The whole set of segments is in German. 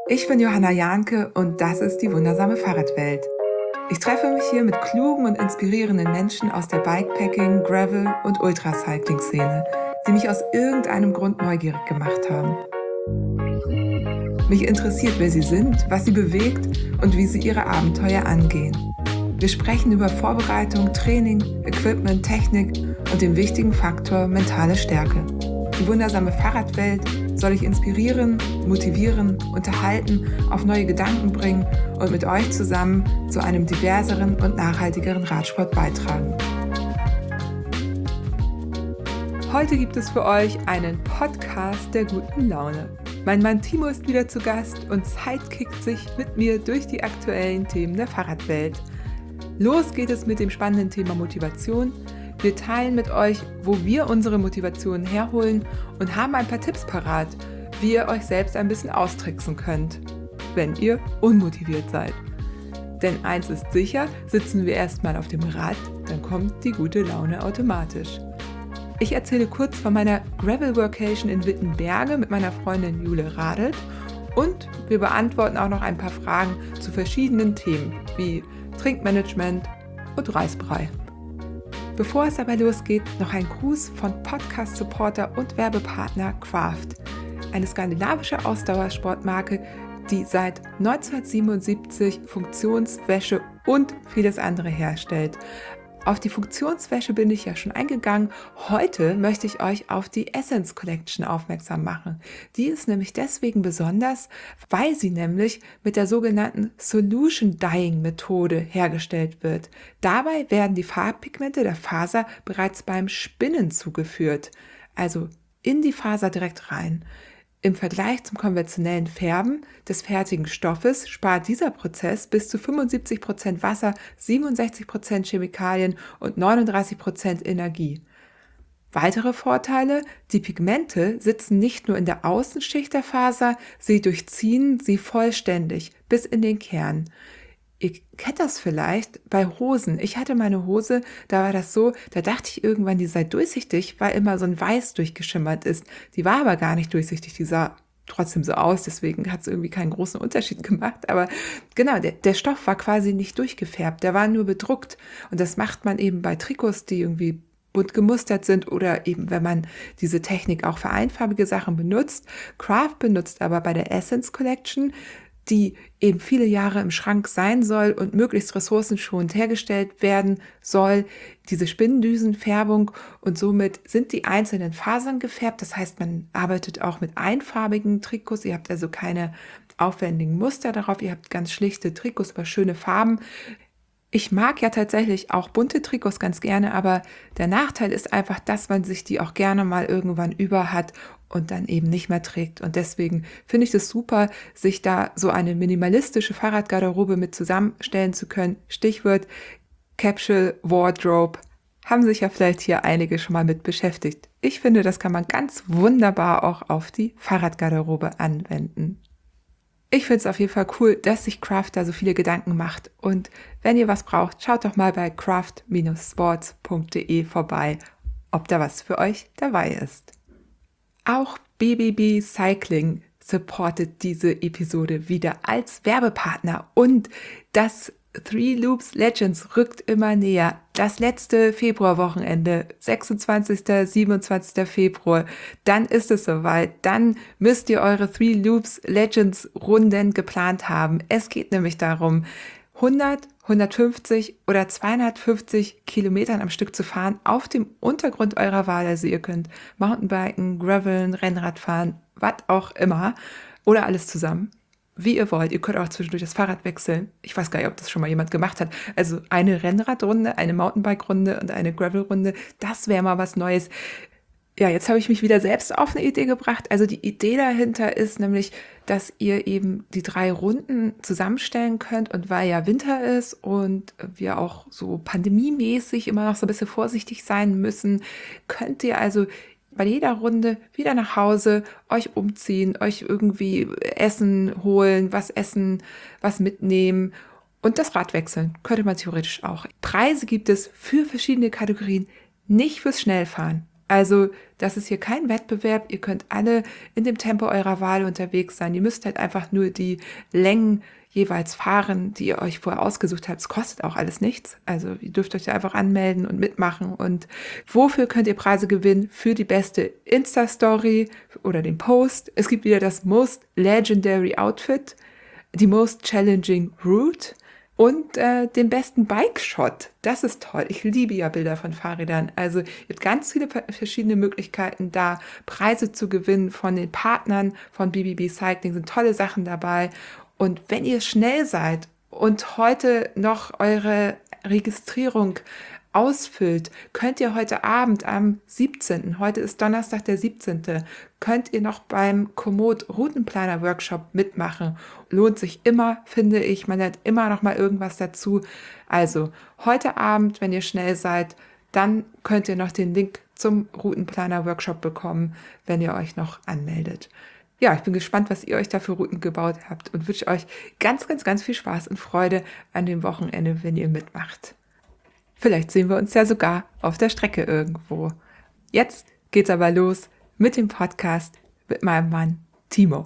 Ich bin Johanna Jahnke und das ist die wundersame Fahrradwelt. Ich treffe mich hier mit klugen und inspirierenden Menschen aus der Bikepacking-, Gravel- und Ultracycling-Szene, die mich aus irgendeinem Grund neugierig gemacht haben. Mich interessiert, wer sie sind, was sie bewegt und wie sie ihre Abenteuer angehen. Wir sprechen über Vorbereitung, Training, Equipment, Technik und den wichtigen Faktor mentale Stärke. Die wundersame Fahrradwelt soll ich inspirieren, motivieren, unterhalten, auf neue Gedanken bringen und mit euch zusammen zu einem diverseren und nachhaltigeren Radsport beitragen. Heute gibt es für euch einen Podcast der guten Laune. Mein Mann Timo ist wieder zu Gast und sidekickt sich mit mir durch die aktuellen Themen der Fahrradwelt. Los geht es mit dem spannenden Thema Motivation. Wir teilen mit euch, wo wir unsere Motivation herholen und haben ein paar Tipps parat, wie ihr euch selbst ein bisschen austricksen könnt, wenn ihr unmotiviert seid. Denn eins ist sicher, sitzen wir erstmal auf dem Rad, dann kommt die gute Laune automatisch. Ich erzähle kurz von meiner Gravel-Workation in Wittenberge mit meiner Freundin Jule Radelt und wir beantworten auch noch ein paar Fragen zu verschiedenen Themen wie Trinkmanagement und Reisbrei. Bevor es aber losgeht, noch ein Gruß von Podcast-Supporter und Werbepartner Craft, eine skandinavische Ausdauersportmarke, die seit 1977 Funktionswäsche und vieles andere herstellt. Auf die Funktionswäsche bin ich ja schon eingegangen. Heute möchte ich euch auf die Essence Collection aufmerksam machen. Die ist nämlich deswegen besonders, weil sie nämlich mit der sogenannten Solution Dyeing Methode hergestellt wird. Dabei werden die Farbpigmente der Faser bereits beim Spinnen zugeführt, also in die Faser direkt rein. Im Vergleich zum konventionellen Färben des fertigen Stoffes spart dieser Prozess bis zu 75% Wasser, 67% Chemikalien und 39% Energie. Weitere Vorteile: Die Pigmente sitzen nicht nur in der Außenschicht der Faser, sie durchziehen sie vollständig bis in den Kern. Ihr kennt das vielleicht bei Hosen. Ich hatte meine Hose, da war das so, da dachte ich irgendwann, die sei durchsichtig, weil immer so ein Weiß durchgeschimmert ist. Die war aber gar nicht durchsichtig, die sah trotzdem so aus, deswegen hat es irgendwie keinen großen Unterschied gemacht. Aber genau, der Stoff war quasi nicht durchgefärbt, der war nur bedruckt. Und das macht man eben bei Trikots, die irgendwie bunt gemustert sind oder eben, wenn man diese Technik auch für einfarbige Sachen benutzt. Craft benutzt aber bei der Essence Collection, die eben viele Jahre im Schrank sein soll und möglichst ressourcenschonend hergestellt werden soll, diese Spinndüsenfärbung, und somit sind die einzelnen Fasern gefärbt. Das heißt, man arbeitet auch mit einfarbigen Trikots. Ihr habt also keine aufwendigen Muster darauf. Ihr habt ganz schlichte Trikots, aber schöne Farben. Ich mag ja tatsächlich auch bunte Trikots ganz gerne, aber der Nachteil ist einfach, dass man sich die auch gerne mal irgendwann über hat und dann eben nicht mehr trägt. Und deswegen finde ich es super, sich da so eine minimalistische Fahrradgarderobe mit zusammenstellen zu können. Stichwort Capsule Wardrobe. Haben sich ja vielleicht hier einige schon mal mit beschäftigt. Ich finde, das kann man ganz wunderbar auch auf die Fahrradgarderobe anwenden. Ich finde es auf jeden Fall cool, dass sich Craft da so viele Gedanken macht. Und wenn ihr was braucht, schaut doch mal bei craft-sports.de vorbei, ob da was für euch dabei ist. Auch BBB Cycling supportet diese Episode wieder als Werbepartner und das Three Loops Legends rückt immer näher. Das letzte Februarwochenende, 26. 27. Februar, dann ist es soweit. Dann müsst ihr eure Three Loops Legends Runden geplant haben. Es geht nämlich darum, 100, 150 oder 250 Kilometern am Stück zu fahren auf dem Untergrund eurer Wahl. Also ihr könnt Mountainbiken, Graveln, Rennrad fahren, was auch immer oder alles zusammen. Wie ihr wollt. Ihr könnt auch zwischendurch das Fahrrad wechseln. Ich weiß gar nicht, ob das schon mal jemand gemacht hat. Also eine Rennradrunde, eine Mountainbike-Runde und eine Gravel-Runde, das wäre mal was Neues. Ja, jetzt habe ich mich wieder selbst auf eine Idee gebracht. Also die Idee dahinter ist nämlich, dass ihr eben die 3 Runden zusammenstellen könnt. Und weil ja Winter ist und wir auch so pandemiemäßig immer noch so ein bisschen vorsichtig sein müssen, könnt ihr also bei jeder Runde wieder nach Hause, euch umziehen, euch irgendwie Essen holen, was essen, was mitnehmen und das Rad wechseln. Könnte man theoretisch auch. Preise gibt es für verschiedene Kategorien, nicht fürs Schnellfahren. Also das ist hier kein Wettbewerb. Ihr könnt alle in dem Tempo eurer Wahl unterwegs sein. Ihr müsst halt einfach nur die Längen jeweils fahren, die ihr euch vorher ausgesucht habt. Es kostet auch alles nichts. Also ihr dürft euch da einfach anmelden und mitmachen. Und wofür könnt ihr Preise gewinnen? Für die beste Insta-Story oder den Post. Es gibt wieder das Most Legendary Outfit, die Most Challenging Route und den besten Bike-Shot. Das ist toll. Ich liebe ja Bilder von Fahrrädern. Also ihr habt ganz viele verschiedene Möglichkeiten, da Preise zu gewinnen von den Partnern von BBB Cycling. Sind tolle Sachen dabei. Und wenn ihr schnell seid und heute noch eure Registrierung ausfüllt, könnt ihr heute Abend am 17., heute ist Donnerstag der 17., könnt ihr noch beim Komoot Routenplaner Workshop mitmachen. Lohnt sich immer, finde ich. Man lernt immer noch mal irgendwas dazu. Also heute Abend, wenn ihr schnell seid, dann könnt ihr noch den Link zum Routenplaner Workshop bekommen, wenn ihr euch noch anmeldet. Ja, ich bin gespannt, was ihr euch da für Routen gebaut habt und wünsche euch ganz, ganz, ganz viel Spaß und Freude an dem Wochenende, wenn ihr mitmacht. Vielleicht sehen wir uns ja sogar auf der Strecke irgendwo. Jetzt geht's aber los mit dem Podcast mit meinem Mann Timo.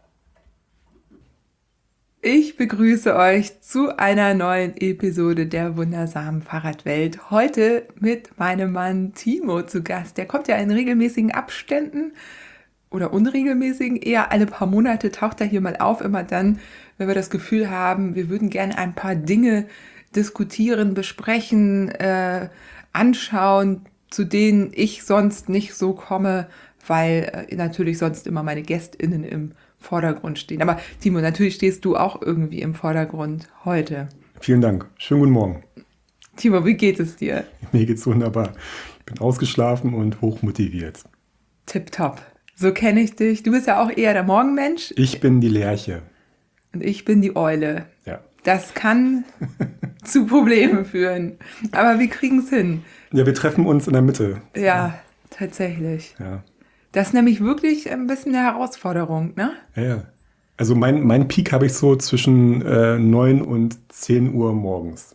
Ich begrüße euch zu einer neuen Episode der wundersamen Fahrradwelt. Heute mit meinem Mann Timo zu Gast. Der kommt ja in regelmäßigen Abständen oder unregelmäßigen, eher alle paar Monate taucht er hier mal auf. Immer dann, wenn wir das Gefühl haben, wir würden gerne ein paar Dinge diskutieren, besprechen, anschauen, zu denen ich sonst nicht so komme, weil natürlich sonst immer meine GästInnen im Vordergrund stehen. Aber Timo, natürlich stehst du auch irgendwie im Vordergrund heute. Vielen Dank. Schönen guten Morgen. Timo, wie geht es dir? Mir geht's wunderbar. Ich bin ausgeschlafen und hochmotiviert. Tipptopp. So kenne ich dich. Du bist ja auch eher der Morgenmensch. Ich bin die Lerche. Und ich bin die Eule. Ja. Das kann zu Problemen führen. Aber wir kriegen es hin. Ja, wir treffen uns in der Mitte. Ja, tatsächlich. Ja. Das ist nämlich wirklich ein bisschen eine Herausforderung, ne? Ja. Also mein Peak habe ich so zwischen 9 und 10 Uhr morgens.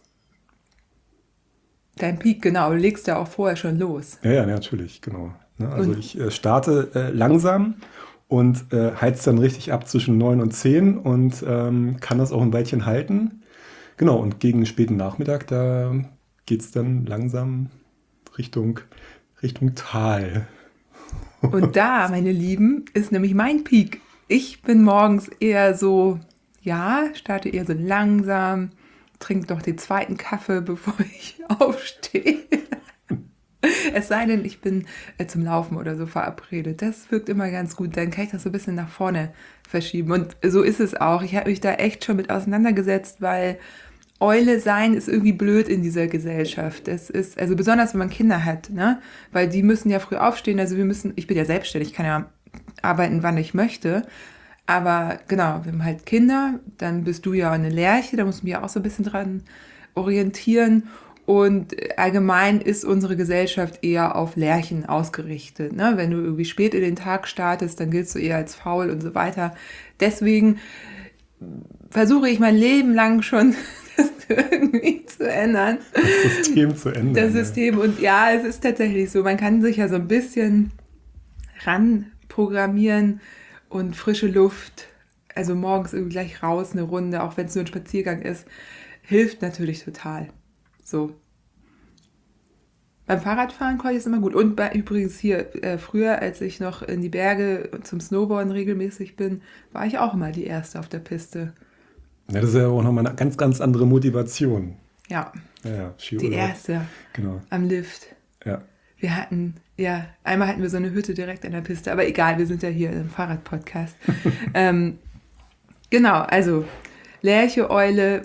Dein Peak, genau. Du legst ja auch vorher schon los. Ja, natürlich, genau. Also ich starte langsam und heiz dann richtig ab zwischen 9 und 10 und kann das auch ein Weilchen halten. Genau, und gegen späten Nachmittag, da geht es dann langsam Richtung Tal. Und da, meine Lieben, ist nämlich mein Peak. Ich bin morgens eher so, starte eher so langsam, trinke noch den zweiten Kaffee, bevor ich aufstehe. Es sei denn, ich bin zum Laufen oder so verabredet. Das wirkt immer ganz gut. Dann kann ich das so ein bisschen nach vorne verschieben. Und so ist es auch. Ich habe mich da echt schon mit auseinandergesetzt, weil Eule sein ist irgendwie blöd in dieser Gesellschaft. Das ist, also besonders wenn man Kinder hat, ne? Weil die müssen ja früh aufstehen. Also ich bin ja selbstständig, ich kann ja arbeiten, wann ich möchte. Aber genau, wir haben halt Kinder, dann bist du ja eine Lerche, da muss man ja auch so ein bisschen dran orientieren. Und allgemein ist unsere Gesellschaft eher auf Lerchen ausgerichtet. Ne? Wenn du irgendwie spät in den Tag startest, dann giltst du eher als faul und so weiter. Deswegen versuche ich mein Leben lang schon, das irgendwie zu ändern. Das System zu ändern. Das System. Und ja, es ist tatsächlich so. Man kann sich ja so ein bisschen ranprogrammieren und frische Luft, also morgens irgendwie gleich raus, eine Runde, auch wenn es nur ein Spaziergang ist, hilft natürlich total. So. Beim Fahrradfahren konnte ich es immer gut. Und übrigens hier, früher, als ich noch in die Berge zum Snowboarden regelmäßig bin, war ich auch immer die Erste auf der Piste. Ja, das ist ja auch nochmal eine ganz, ganz andere Motivation. Ja. Skiurlaub. Die Erste. Genau. Am Lift. Ja. Einmal hatten wir so eine Hütte direkt an der Piste, aber egal, wir sind ja hier im Fahrradpodcast. Genau, also Lerche, Eule,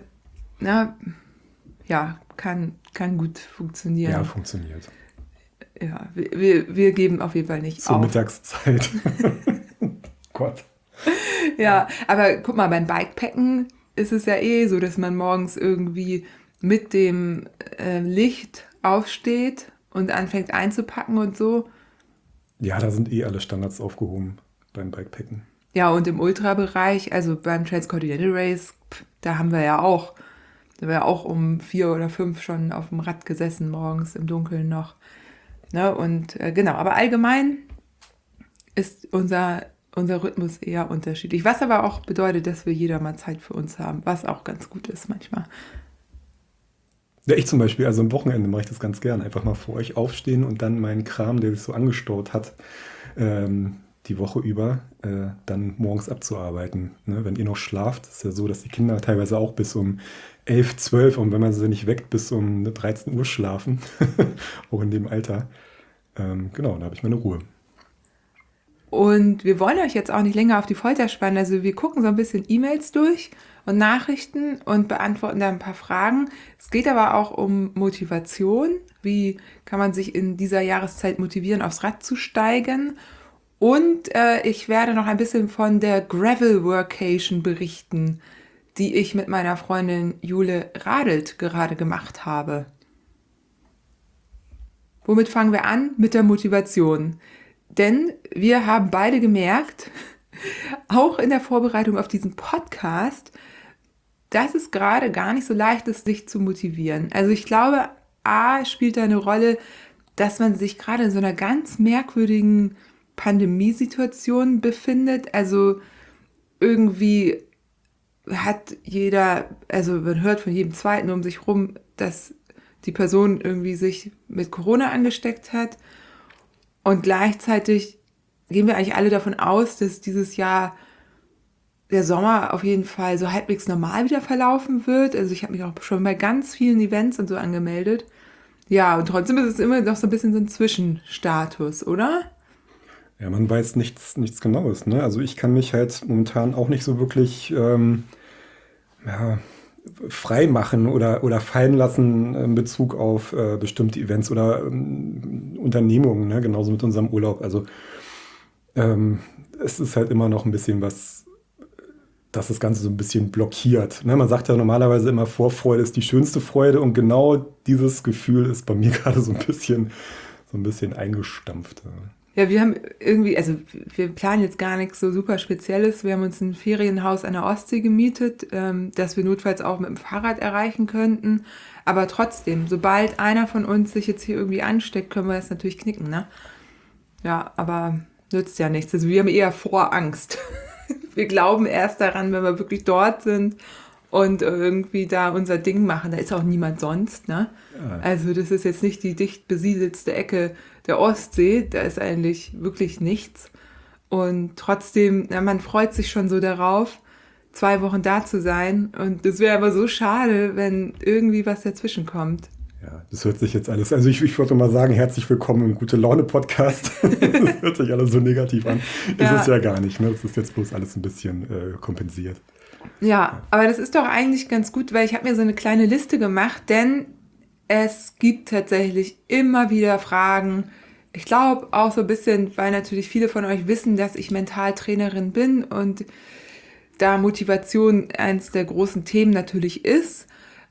kann gut funktionieren. Ja, funktioniert. Ja, wir geben auf jeden Fall nicht Zur auf. Mittagszeit. Gott. Ja, aber guck mal, beim Bikepacken ist es ja so, dass man morgens irgendwie mit dem Licht aufsteht und anfängt einzupacken und so. Ja, da sind alle Standards aufgehoben beim Bikepacken. Ja, und im Ultrabereich, also beim Transcontinental Race, da haben wir ja auch um 4 oder 5 schon auf dem Rad gesessen morgens im Dunkeln noch. Ne? Und genau, aber allgemein ist unser Rhythmus eher unterschiedlich. Was aber auch bedeutet, dass wir jeder mal Zeit für uns haben, was auch ganz gut ist manchmal. Ja, ich zum Beispiel, also am Wochenende mache ich das ganz gern. Einfach mal vor euch aufstehen und dann meinen Kram, der sich so angestaut hat, die Woche über, dann morgens abzuarbeiten. Ne? Wenn ihr noch schlaft, ist ja so, dass die Kinder teilweise auch bis um 11, 12 und wenn man sie nicht weckt, bis um 13 Uhr schlafen. Auch in dem Alter. Genau, da habe ich meine Ruhe. Und wir wollen euch jetzt auch nicht länger auf die Folter spannen. Also wir gucken so ein bisschen E-Mails durch und Nachrichten und beantworten da ein paar Fragen. Es geht aber auch um Motivation. Wie kann man sich in dieser Jahreszeit motivieren, aufs Rad zu steigen? Und ich werde noch ein bisschen von der Gravel Workation berichten, die ich mit meiner Freundin Jule Radelt gerade gemacht habe. Womit fangen wir an? Mit der Motivation. Denn wir haben beide gemerkt, auch in der Vorbereitung auf diesen Podcast, dass es gerade gar nicht so leicht ist, sich zu motivieren. Also ich glaube, A spielt da eine Rolle, dass man sich gerade in so einer ganz merkwürdigen Pandemiesituation befindet. Also irgendwie hat jeder, also man hört von jedem Zweiten um sich rum, dass die Person irgendwie sich mit Corona angesteckt hat. Und gleichzeitig gehen wir eigentlich alle davon aus, dass dieses Jahr der Sommer auf jeden Fall so halbwegs normal wieder verlaufen wird. Also ich habe mich auch schon bei ganz vielen Events und so angemeldet. Ja, und trotzdem ist es immer noch so ein bisschen so ein Zwischenstatus, oder? Ja, man weiß nichts Genaues, ne? Also ich kann mich halt momentan auch nicht so wirklich ja, frei machen oder fallen lassen in Bezug auf bestimmte Events oder Unternehmungen, ne? Genauso mit unserem Urlaub. Also es ist halt immer noch ein bisschen was, dass das Ganze so ein bisschen blockiert. Ne? Man sagt ja normalerweise immer, Vorfreude ist die schönste Freude und genau dieses Gefühl ist bei mir gerade so ein bisschen eingestampft. Ja, wir haben irgendwie, also wir planen jetzt gar nichts so super Spezielles. Wir haben uns ein Ferienhaus an der Ostsee gemietet, das wir notfalls auch mit dem Fahrrad erreichen könnten. Aber trotzdem, sobald einer von uns sich jetzt hier irgendwie ansteckt, können wir das natürlich knicken, ne? Ja, aber nützt ja nichts. Also wir haben eher Vorangst. Wir glauben erst daran, wenn wir wirklich dort sind und irgendwie da unser Ding machen. Da ist auch niemand sonst, ne? Ja. Also das ist jetzt nicht die dicht besiedelste Ecke der Ostsee. Da ist eigentlich wirklich nichts. Und trotzdem, na, man freut sich schon so darauf, 2 Wochen da zu sein. Und es wäre aber so schade, wenn irgendwie was dazwischen kommt. Ja, das hört sich jetzt alles, also ich würde mal sagen, herzlich willkommen im Gute-Laune-Podcast. Das hört sich alles so negativ an. Ja. Ist es ja gar nicht, ne? Das ist jetzt bloß alles ein bisschen kompensiert. Ja, aber das ist doch eigentlich ganz gut, weil ich habe mir so eine kleine Liste gemacht, denn es gibt tatsächlich immer wieder Fragen. Ich glaube auch so ein bisschen, weil natürlich viele von euch wissen, dass ich Mentaltrainerin bin und da Motivation eins der großen Themen natürlich ist.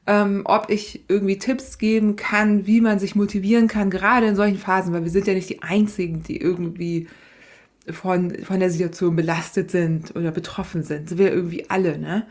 Ob ich irgendwie Tipps geben kann, wie man sich motivieren kann, gerade in solchen Phasen, weil wir sind ja nicht die Einzigen, die irgendwie von der Situation belastet sind oder betroffen sind. Sind wir irgendwie alle, ne?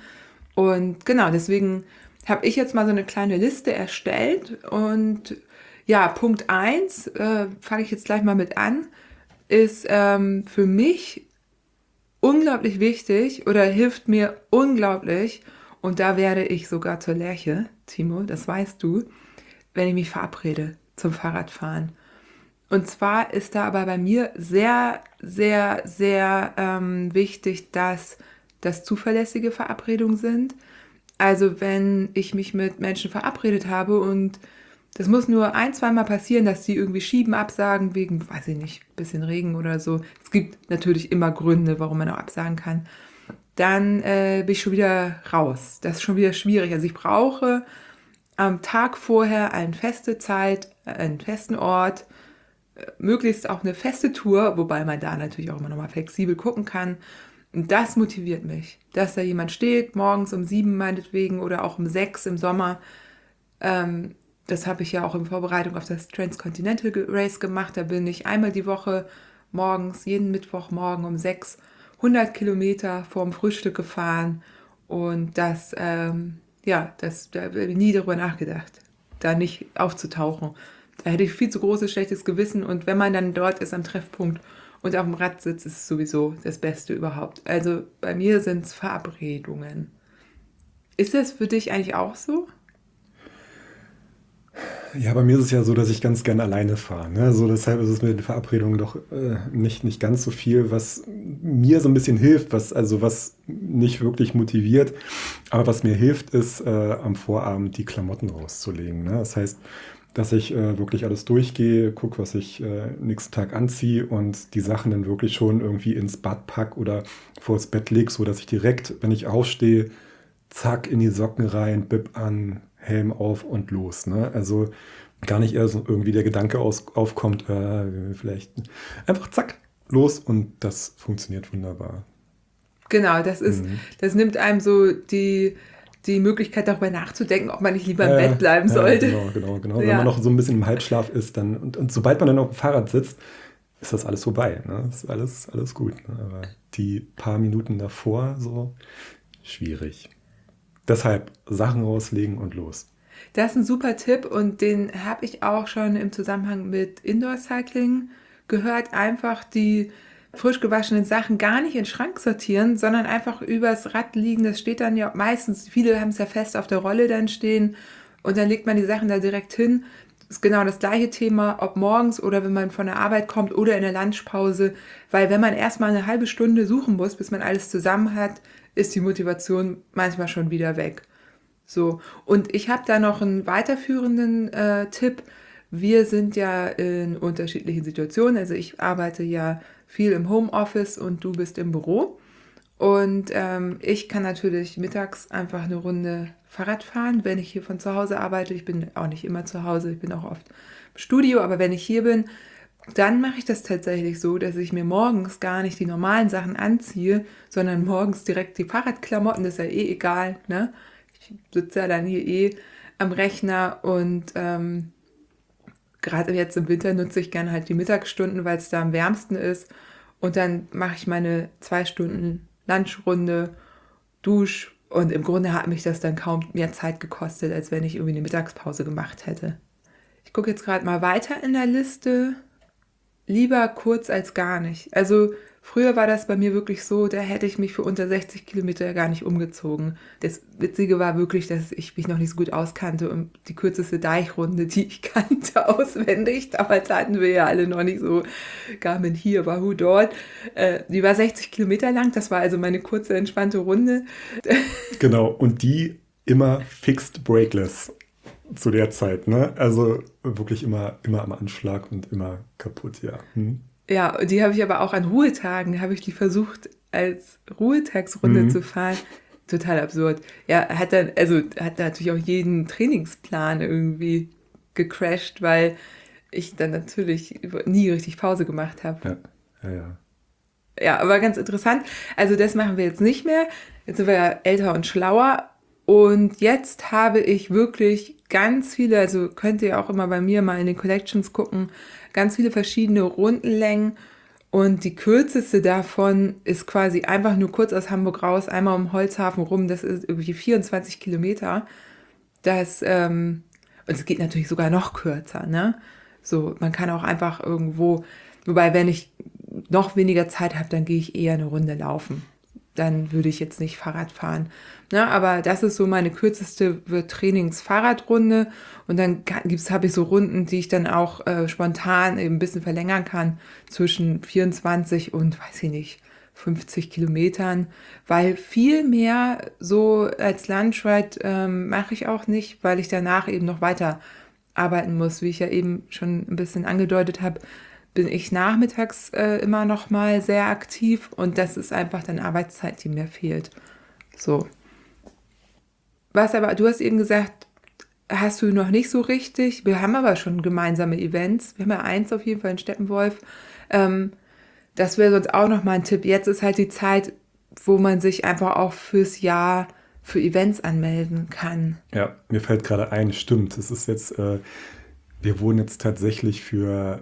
Und genau, deswegen habe ich jetzt mal so eine kleine Liste erstellt und ja, Punkt 1, fange ich jetzt gleich mal mit an, ist für mich unglaublich wichtig oder hilft mir unglaublich, und da werde ich sogar zur Lerche, Timo, das weißt du, wenn ich mich verabrede zum Fahrradfahren. Und zwar ist da aber bei mir sehr, sehr, sehr wichtig, dass das zuverlässige Verabredungen sind. Also wenn ich mich mit Menschen verabredet habe und das muss nur 1-2 Mal passieren, dass die irgendwie schieben, absagen wegen, weiß ich nicht, bisschen Regen oder so. Es gibt natürlich immer Gründe, warum man auch absagen kann. Dann bin ich schon wieder raus. Das ist schon wieder schwierig. Also ich brauche am Tag vorher eine feste Zeit, einen festen Ort, möglichst auch eine feste Tour, wobei man da natürlich auch immer nochmal flexibel gucken kann. Und das motiviert mich, dass da jemand steht, morgens um 7 meinetwegen oder auch um 6 im Sommer. Das habe ich ja auch in Vorbereitung auf das Transcontinental Race gemacht. Da bin ich einmal die Woche morgens, jeden Mittwochmorgen um 6 100 Kilometer vorm Frühstück gefahren. Und da habe ich nie darüber nachgedacht, da nicht aufzutauchen. Da hätte ich viel zu großes, schlechtes Gewissen. Und wenn man dann dort ist am Treffpunkt und auf dem Rad sitzt, ist es sowieso das Beste überhaupt. Also bei mir sind es Verabredungen. Ist das für dich eigentlich auch so? Ja, bei mir ist es ja so, dass ich ganz gerne alleine fahre. Ne? So, deshalb ist es mit den Verabredungen doch nicht ganz so viel, was mir so ein bisschen hilft, was nicht wirklich motiviert. Aber was mir hilft, ist am Vorabend die Klamotten rauszulegen. Ne? Das heißt, dass ich wirklich alles durchgehe, gucke, was ich nächsten Tag anziehe und die Sachen dann wirklich schon irgendwie ins Bad pack oder vors Bett lege, so dass ich direkt, wenn ich aufstehe, zack, in die Socken rein, Bib an, Helm auf und los. Ne? Also gar nicht erst irgendwie der Gedanke aufkommt, vielleicht einfach zack, los und das funktioniert wunderbar. Genau, das nimmt einem so die Möglichkeit, darüber nachzudenken, ob man nicht lieber im Bett bleiben sollte. Genau. Ja. Wenn man noch so ein bisschen im Halbschlaf ist, dann und sobald man dann auf dem Fahrrad sitzt, ist das alles vorbei. Ne? Das ist alles gut. Ne? Aber die paar Minuten davor, so schwierig. Deshalb Sachen rauslegen und los. Das ist ein super Tipp und den habe ich auch schon im Zusammenhang mit Indoor-Cycling gehört. Einfach die frisch gewaschenen Sachen gar nicht in den Schrank sortieren, sondern einfach übers Rad liegen. Das steht dann ja meistens, viele haben es ja fest auf der Rolle dann stehen und dann legt man die Sachen da direkt hin. Das ist genau das gleiche Thema, ob morgens oder wenn man von der Arbeit kommt oder in der Lunchpause. Weil wenn man erstmal eine halbe Stunde suchen muss, bis man alles zusammen hat, ist die Motivation manchmal schon wieder weg. So, und ich habe da noch einen weiterführenden Tipp. Wir sind ja in unterschiedlichen Situationen. Also ich arbeite ja viel im Homeoffice und du bist im Büro. Und ich kann natürlich mittags einfach eine Runde Fahrrad fahren, wenn ich hier von zu Hause arbeite. Ich bin auch nicht immer zu Hause, ich bin auch oft im Studio, aber wenn ich hier bin, dann mache ich das tatsächlich so, dass ich mir morgens gar nicht die normalen Sachen anziehe, sondern morgens direkt die Fahrradklamotten, das ist ja eh egal, ne? Ich sitze ja dann hier am Rechner und gerade jetzt im Winter nutze ich gerne halt die Mittagsstunden, weil es da am wärmsten ist. Und dann mache ich meine 2 Stunden Lunchrunde, Dusch und im Grunde hat mich das dann kaum mehr Zeit gekostet, als wenn ich irgendwie eine Mittagspause gemacht hätte. Ich gucke jetzt gerade mal weiter in der Liste. Lieber kurz als gar nicht. Also früher war das bei mir wirklich so, da hätte ich mich für unter 60 Kilometer gar nicht umgezogen. Das Witzige war wirklich, dass ich mich noch nicht so gut auskannte und die kürzeste Deichrunde, die ich kannte, auswendig. Damals hatten wir ja alle noch nicht so Garmin hier, Wahoo dort. Die war 60 Kilometer lang, das war also meine kurze, entspannte Runde. Genau, und die immer fixed brakeless zu der Zeit, ne? Also wirklich immer am Anschlag und immer kaputt, ja. Ja, und die habe ich aber auch an Ruhetagen, habe ich die versucht, als Ruhetagsrunde zu fahren. Total absurd. Ja, hat natürlich auch jeden Trainingsplan irgendwie gecrashed, weil ich dann natürlich nie richtig Pause gemacht habe. Ja. Ja, aber ganz interessant. Also das machen wir jetzt nicht mehr. Jetzt sind wir ja älter und schlauer. Und jetzt habe ich wirklich ganz viele, also könnt ihr auch immer bei mir mal in den Collections gucken, ganz viele verschiedene Rundenlängen. Und die kürzeste davon ist quasi einfach nur kurz aus Hamburg raus, einmal um Holzhafen rum. Das ist irgendwie 24 Kilometer. Und es geht natürlich sogar noch kürzer, ne? So, man kann auch einfach irgendwo, wobei, wenn ich noch weniger Zeit habe, dann gehe ich eher eine Runde laufen. Dann würde ich jetzt nicht Fahrrad fahren. Ne? Aber das ist so meine kürzeste Trainings-Fahrradrunde. Und dann habe ich so Runden, die ich dann auch spontan eben ein bisschen verlängern kann, zwischen 24 und, weiß ich nicht, 50 Kilometern. Weil viel mehr so als Lunchride mache ich auch nicht, weil ich danach eben noch weiter arbeiten muss. Wie ich ja eben schon ein bisschen angedeutet habe, bin ich nachmittags immer noch mal sehr aktiv und das ist einfach dann Arbeitszeit, die mir fehlt. So. Du hast eben gesagt, hast du noch nicht so richtig. Wir haben aber schon gemeinsame Events. Wir haben ja eins auf jeden Fall in Steppenwolf. Das wäre sonst auch noch mal ein Tipp. Jetzt ist halt die Zeit, wo man sich einfach auch fürs Jahr für Events anmelden kann. Ja, mir fällt gerade ein, stimmt. Es ist jetzt... Wir wurden jetzt tatsächlich für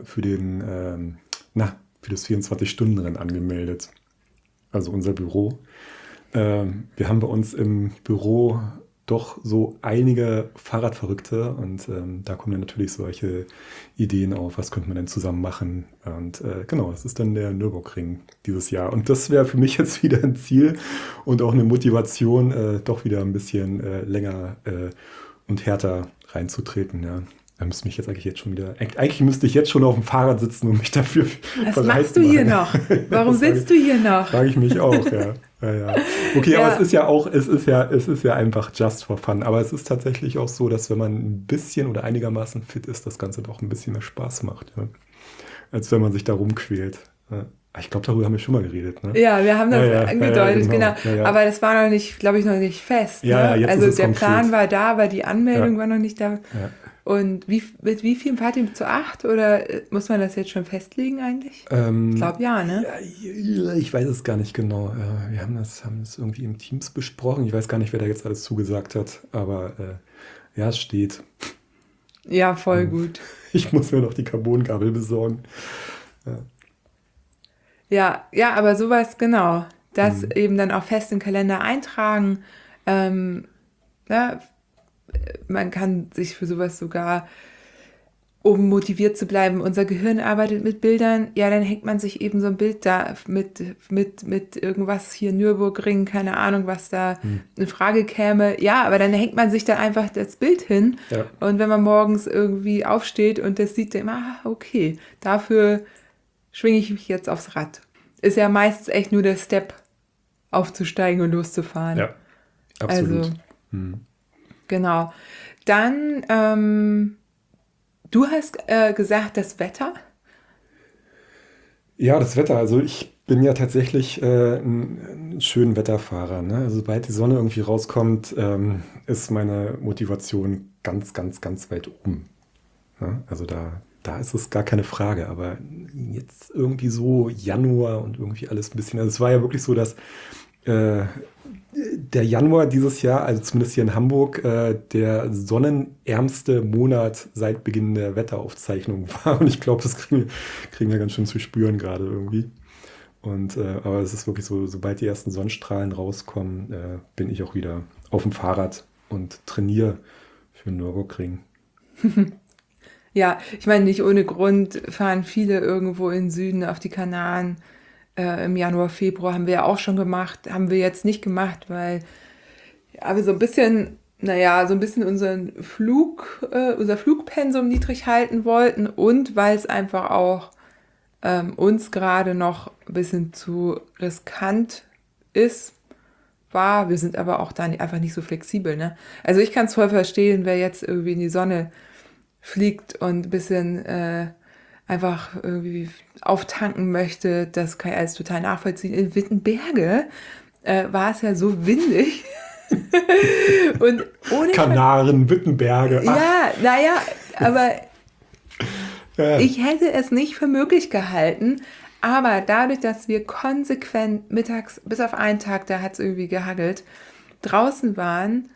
das 24-Stunden-Rennen angemeldet. Also unser Büro. Wir haben bei uns im Büro doch so einige Fahrradverrückte und da kommen dann natürlich solche Ideen auf, was könnte man denn zusammen machen. Und genau, es ist dann der Nürburgring dieses Jahr. Und das wäre für mich jetzt wieder ein Ziel und auch eine Motivation, doch wieder ein bisschen länger und härter reinzutreten, ja. Da müsste mich jetzt eigentlich müsste ich jetzt schon auf dem Fahrrad sitzen und mich dafür Was machst du hier noch? Warum sitzt du hier noch? Frage ich mich auch, ja. Ja. Okay, aber es ist ja einfach just for fun. Aber es ist tatsächlich auch so, dass wenn man ein bisschen oder einigermaßen fit ist, das Ganze doch ein bisschen mehr Spaß macht, ja. Als wenn man sich da rumquält. Ja. Ich glaube, darüber haben wir schon mal geredet, ne? Ja, wir haben das angedeutet, genau. Ja. Aber das war noch nicht, glaube ich, noch nicht fest. Ja, ne? jetzt Also ist es der konkret. Plan war da, aber die Anmeldung war noch nicht da. Ja. Und mit wie vielen fahrt ihr zu 8? Oder muss man das jetzt schon festlegen eigentlich? Ich glaube ja, ne? Ja, ich weiß es gar nicht genau. Wir haben das irgendwie im Teams besprochen. Ich weiß gar nicht, wer da jetzt alles zugesagt hat. Aber ja, es steht. Ja, voll gut. Ich muss mir noch die Carbongabel besorgen. Ja, aber sowas, genau. Das eben dann auch fest in den Kalender eintragen. Ja, man kann sich für sowas sogar, um motiviert zu bleiben, unser Gehirn arbeitet mit Bildern, ja, dann hängt man sich eben so ein Bild da mit irgendwas hier, Nürburgring, keine Ahnung, was da in Frage käme. Ja, aber dann hängt man sich da einfach das Bild hin. Ja. Und wenn man morgens irgendwie aufsteht und das sieht, dann immer, okay, dafür schwinge ich mich jetzt aufs Rad. Ist ja meistens echt nur der Step, aufzusteigen und loszufahren. Ja, absolut. Also, genau. Dann, du hast gesagt, das Wetter? Ja, das Wetter. Also ich bin ja tatsächlich ein schönen Wetterfahrer, ne? Also sobald die Sonne irgendwie rauskommt, ist meine Motivation ganz, ganz, ganz weit oben. Ja? Also da ist es gar keine Frage. Aber jetzt irgendwie so Januar und irgendwie alles ein bisschen. Also es war ja wirklich so, dass der Januar dieses Jahr, also zumindest hier in Hamburg, der sonnenärmste Monat seit Beginn der Wetteraufzeichnung war. Und ich glaube, das kriegen wir ganz schön zu spüren gerade irgendwie. Und aber es ist wirklich so, sobald die ersten Sonnenstrahlen rauskommen, bin ich auch wieder auf dem Fahrrad und trainiere für den Nürburgring. Ja, ich meine, nicht ohne Grund fahren viele irgendwo in den Süden auf die Kanaren. Im Januar, Februar haben wir ja auch schon gemacht. Haben wir jetzt nicht gemacht, weil wir so ein bisschen unser Flugpensum niedrig halten wollten und weil es einfach auch uns gerade noch ein bisschen zu riskant war. Wir sind aber auch da einfach nicht so flexibel, ne? Also ich kann es voll verstehen, wer jetzt irgendwie in die Sonne fliegt und ein bisschen einfach irgendwie auftanken möchte. Das kann ich alles total nachvollziehen. In Wittenberge war es ja so windig. Und ohne Kanaren, Wittenberge. Ja, naja, aber ich hätte es nicht für möglich gehalten. Aber dadurch, dass wir konsequent mittags, bis auf einen Tag, da hat es irgendwie gehagelt, draußen waren,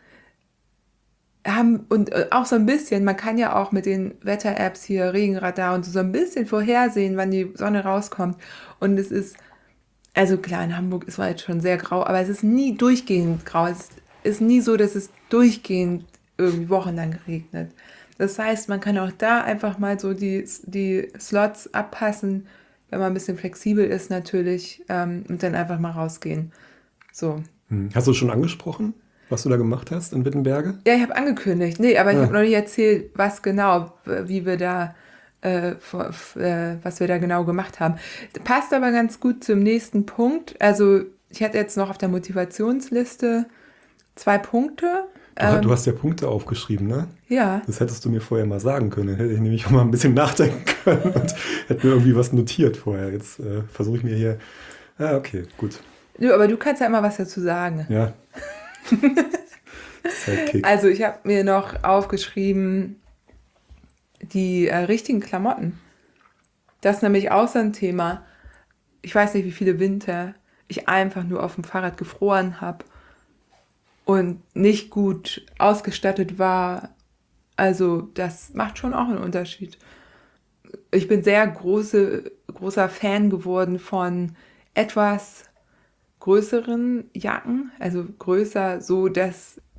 und auch so ein bisschen, man kann ja auch mit den Wetter-Apps hier, Regenradar und so ein bisschen vorhersehen, wann die Sonne rauskommt. Und es ist, also klar, in Hamburg ist es jetzt schon sehr grau, aber es ist nie durchgehend grau. Es ist nie so, dass es durchgehend irgendwie wochenlang regnet. Das heißt, man kann auch da einfach mal so die Slots abpassen, wenn man ein bisschen flexibel ist natürlich, und dann einfach mal rausgehen. So. Hast du schon angesprochen, was du da gemacht hast in Wittenberge? Ja, ich habe angekündigt. Nee, aber ich habe noch nicht erzählt, was genau, wie wir da, was wir da genau gemacht haben. Passt aber ganz gut zum nächsten Punkt. Also ich hatte jetzt noch auf der Motivationsliste 2 Punkte. Du hast ja Punkte aufgeschrieben, ne? Ja. Das hättest du mir vorher mal sagen können. Dann hätte ich nämlich auch mal ein bisschen nachdenken können und hätte mir irgendwie was notiert vorher. Jetzt versuche ich mir hier... okay, gut. Ja, aber du kannst ja immer was dazu sagen. Ja. Sidekick. Also ich habe mir noch aufgeschrieben, die richtigen Klamotten. Das ist nämlich auch so ein Thema. Ich weiß nicht, wie viele Winter ich einfach nur auf dem Fahrrad gefroren habe und nicht gut ausgestattet war. Also das macht schon auch einen Unterschied. Ich bin sehr großer Fan geworden von etwas größeren Jacken, also größer, so dass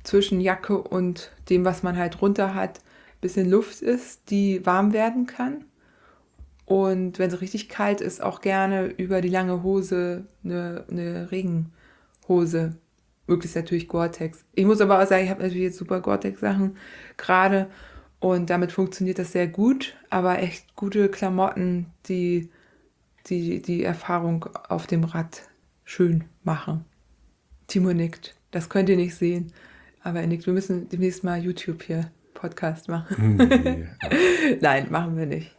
zwischen Jacke und dem, was man halt drunter hat, ein bisschen Luft ist, die warm werden kann. Und wenn es richtig kalt ist, auch gerne über die lange Hose eine Regenhose. Möglichst natürlich Gore-Tex. Ich muss aber auch sagen, ich habe natürlich jetzt super Gore-Tex-Sachen gerade und damit funktioniert das sehr gut. Aber echt gute Klamotten, die Erfahrung auf dem Rad schön machen. Timo nickt. Das könnt ihr nicht sehen. Aber er nickt. Wir müssen demnächst mal YouTube hier Podcast machen. Nee. Nein, machen wir nicht.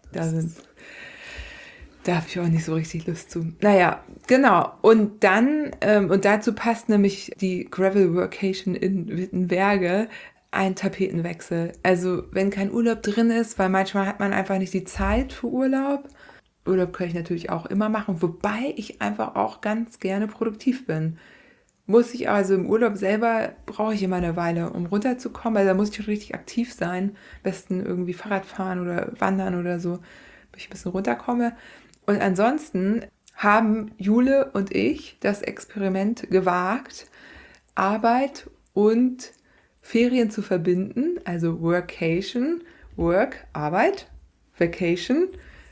Da habe ich auch nicht so richtig Lust zu. Naja, genau. Und dann, und dazu passt nämlich die Gravel Workation in Wittenberge, ein Tapetenwechsel. Also wenn kein Urlaub drin ist, weil manchmal hat man einfach nicht die Zeit für Urlaub. Urlaub kann ich natürlich auch immer machen, wobei ich einfach auch ganz gerne produktiv bin. Muss ich also im Urlaub selber, brauche ich immer eine Weile, um runterzukommen. Also da muss ich schon richtig aktiv sein. Am besten irgendwie Fahrrad fahren oder wandern oder so, bis ich ein bisschen runterkomme. Und ansonsten haben Jule und ich das Experiment gewagt, Arbeit und Ferien zu verbinden. Also Workation, Work, Arbeit, Vacation,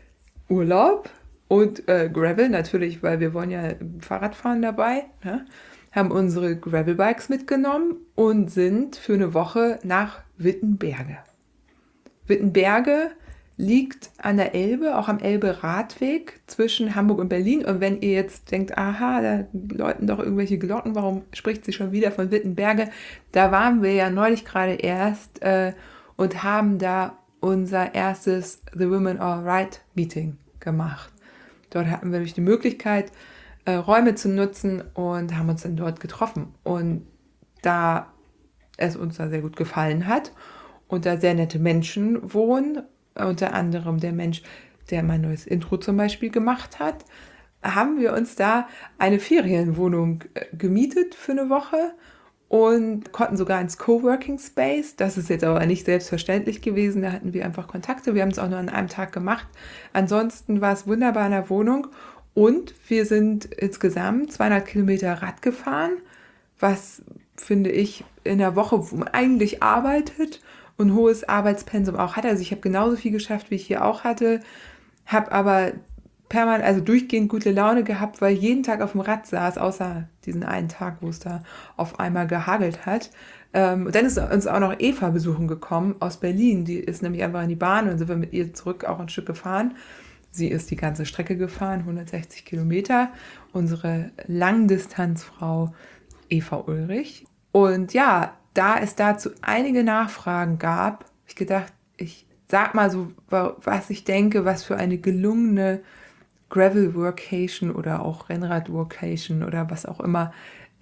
Urlaub und Gravel natürlich, weil wir wollen ja Fahrradfahren dabei, ne? Haben unsere Gravelbikes mitgenommen und sind für eine Woche nach Wittenberge. Wittenberge liegt an der Elbe, auch am Elbe-Radweg zwischen Hamburg und Berlin. Und wenn ihr jetzt denkt, aha, da läuten doch irgendwelche Glocken, warum spricht sie schon wieder von Wittenberge? Da waren wir ja neulich gerade erst und haben da unser erstes The Women Are Right Meeting gemacht. Dort hatten wir nämlich die Möglichkeit, Räume zu nutzen und haben uns dann dort getroffen. Und da es uns da sehr gut gefallen hat und da sehr nette Menschen wohnen, unter anderem der Mensch, der mein neues Intro zum Beispiel gemacht hat, haben wir uns da eine Ferienwohnung gemietet für eine Woche und konnten sogar ins Coworking Space. Das ist jetzt aber nicht selbstverständlich gewesen, da hatten wir einfach Kontakte. Wir haben es auch nur an einem Tag gemacht. Ansonsten war es wunderbar in der Wohnung und wir sind insgesamt 200 Kilometer Rad gefahren, was, finde ich, in der Woche, wo man eigentlich arbeitet und hohes Arbeitspensum auch hat. Also ich habe genauso viel geschafft, wie ich hier auch hatte, habe aber permanent, also durchgehend gute Laune gehabt, weil jeden Tag auf dem Rad saß, außer diesen einen Tag, wo es da auf einmal gehagelt hat. Und dann ist uns auch noch Eva besuchen gekommen aus Berlin. Die ist nämlich einfach in die Bahn und sind wir mit ihr zurück auch ein Stück gefahren. Sie ist die ganze Strecke gefahren, 160 Kilometer. Unsere Langdistanzfrau Eva Ulrich. Und ja, da es dazu einige Nachfragen gab, habe ich gedacht, ich sag mal so, was ich denke, was für eine gelungene Gravel-Workation oder auch Rennrad-Workation oder was auch immer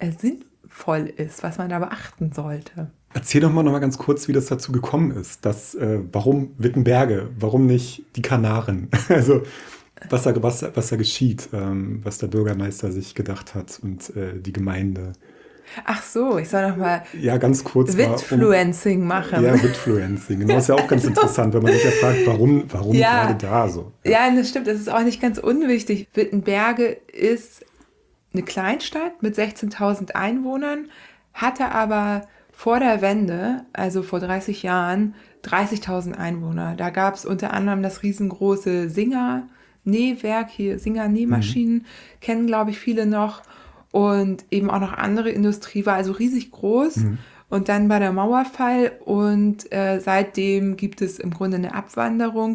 sinnvoll ist, was man da beachten sollte. Erzähl doch mal noch mal ganz kurz, wie das dazu gekommen ist. Warum Wittenberge? Warum nicht die Kanaren? Also was da geschieht, was der Bürgermeister sich gedacht hat und die Gemeinde. Ach so, ich soll noch mal ganz kurz Witfluencing machen. Ja, Witfluencing. Genau, ist ja auch ganz interessant, wenn man sich ja fragt, warum gerade da so. Ja, das stimmt, das ist auch nicht ganz unwichtig. Wittenberge ist eine Kleinstadt mit 16.000 Einwohnern, hatte aber vor der Wende, also vor 30 Jahren, 30.000 Einwohner. Da gab es unter anderem das riesengroße Singer-Nähwerk, hier Singer-Nähmaschinen, kennen, glaube ich, viele noch. Und eben auch noch andere Industrie, war also riesig groß. Und dann war der Mauerfall und seitdem gibt es im Grunde eine Abwanderung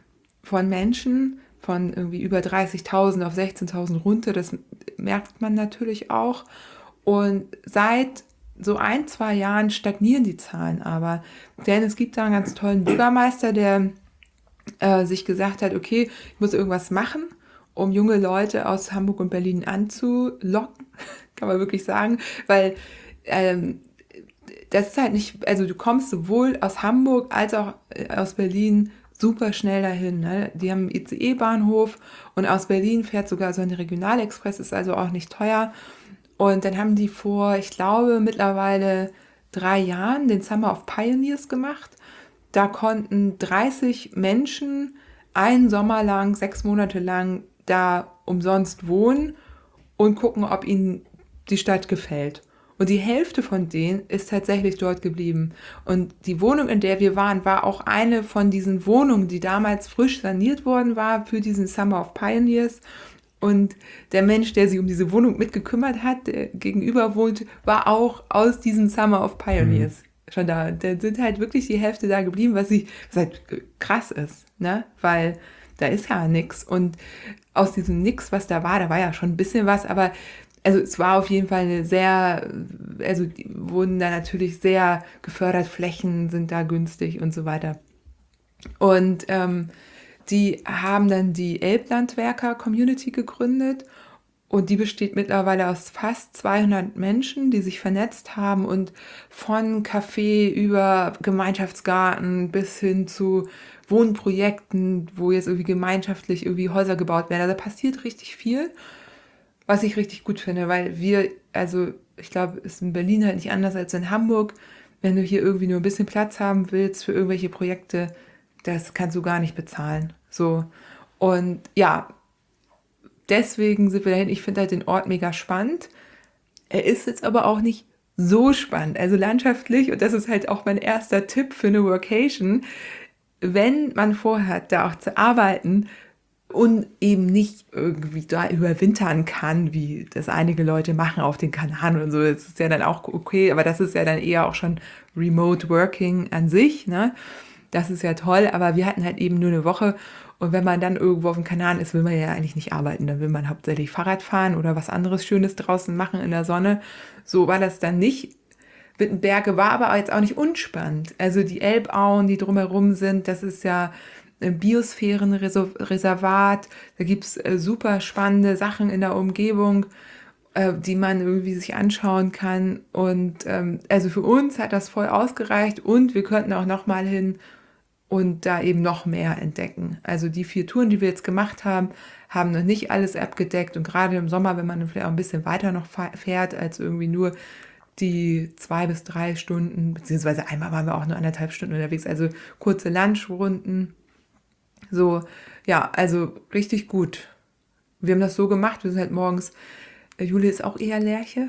von Menschen, von irgendwie über 30.000 auf 16.000 runter. Das merkt man natürlich auch. Und seit so 1-2 Jahren stagnieren die Zahlen aber. Denn es gibt da einen ganz tollen Bürgermeister, der sich gesagt hat, okay, ich muss irgendwas machen, um junge Leute aus Hamburg und Berlin anzulocken, kann man wirklich sagen, weil das ist halt nicht, also du kommst sowohl aus Hamburg als auch aus Berlin super schnell dahin, ne? Die haben einen ICE-Bahnhof und aus Berlin fährt sogar so ein Regionalexpress, ist also auch nicht teuer. Und dann haben die vor, ich glaube, mittlerweile 3 Jahren den Summer of Pioneers gemacht. Da konnten 30 Menschen einen Sommer lang, 6 Monate lang da umsonst wohnen und gucken, ob ihnen die Stadt gefällt. Und die Hälfte von denen ist tatsächlich dort geblieben. Und die Wohnung, in der wir waren, war auch eine von diesen Wohnungen, die damals frisch saniert worden war für diesen Summer of Pioneers. Und der Mensch, der sich um diese Wohnung mitgekümmert hat, der gegenüber wohnt, war auch aus diesem Summer of Pioneers schon da. Da sind halt wirklich die Hälfte da geblieben, was halt krass ist, ne? Weil da ist ja nichts. Und aus diesem Nix, was da war ja schon ein bisschen was, aber also es war auf jeden Fall die wurden da natürlich sehr gefördert, Flächen sind da günstig und so weiter. Und die haben dann die Elblandwerker-Community gegründet und die besteht mittlerweile aus fast 200 Menschen, die sich vernetzt haben und von Café über Gemeinschaftsgarten bis hin zu Wohnprojekten, wo jetzt irgendwie gemeinschaftlich irgendwie Häuser gebaut werden. Also da passiert richtig viel, was ich richtig gut finde, weil ich glaube, ist in Berlin halt nicht anders als in Hamburg. Wenn du hier irgendwie nur ein bisschen Platz haben willst für irgendwelche Projekte, das kannst du gar nicht bezahlen. So. Und ja, deswegen sind wir dahin. Ich finde halt den Ort mega spannend. Er ist jetzt aber auch nicht so spannend. Also landschaftlich, und das ist halt auch mein erster Tipp für eine Workation, wenn man vorhat, da auch zu arbeiten und eben nicht irgendwie da überwintern kann, wie das einige Leute machen auf den Kanaren und so. Das ist ja dann auch okay, aber das ist ja dann eher auch schon Remote Working an sich, ne? Das ist ja toll, aber wir hatten halt eben nur eine Woche und wenn man dann irgendwo auf dem Kanal ist, will man ja eigentlich nicht arbeiten. Dann will man hauptsächlich Fahrrad fahren oder was anderes Schönes draußen machen in der Sonne. So war das dann nicht. Wittenberge war aber jetzt auch nicht unspannend. Also die Elbauen, die drumherum sind, das ist ja ein Biosphärenreservat. Da gibt es super spannende Sachen in der Umgebung, die man irgendwie sich anschauen kann. Und also für uns hat das voll ausgereicht und wir könnten auch nochmal hin und da eben noch mehr entdecken. Also die 4 Touren, die wir jetzt gemacht haben, haben noch nicht alles abgedeckt. Und gerade im Sommer, wenn man vielleicht auch ein bisschen weiter noch fährt, als irgendwie nur die 2 bis 3 Stunden, beziehungsweise einmal waren wir auch nur 1,5 Stunden unterwegs, also kurze Lunchrunden. So, ja, also richtig gut. Wir haben das so gemacht, wir sind halt morgens, Julia ist auch eher Lerche.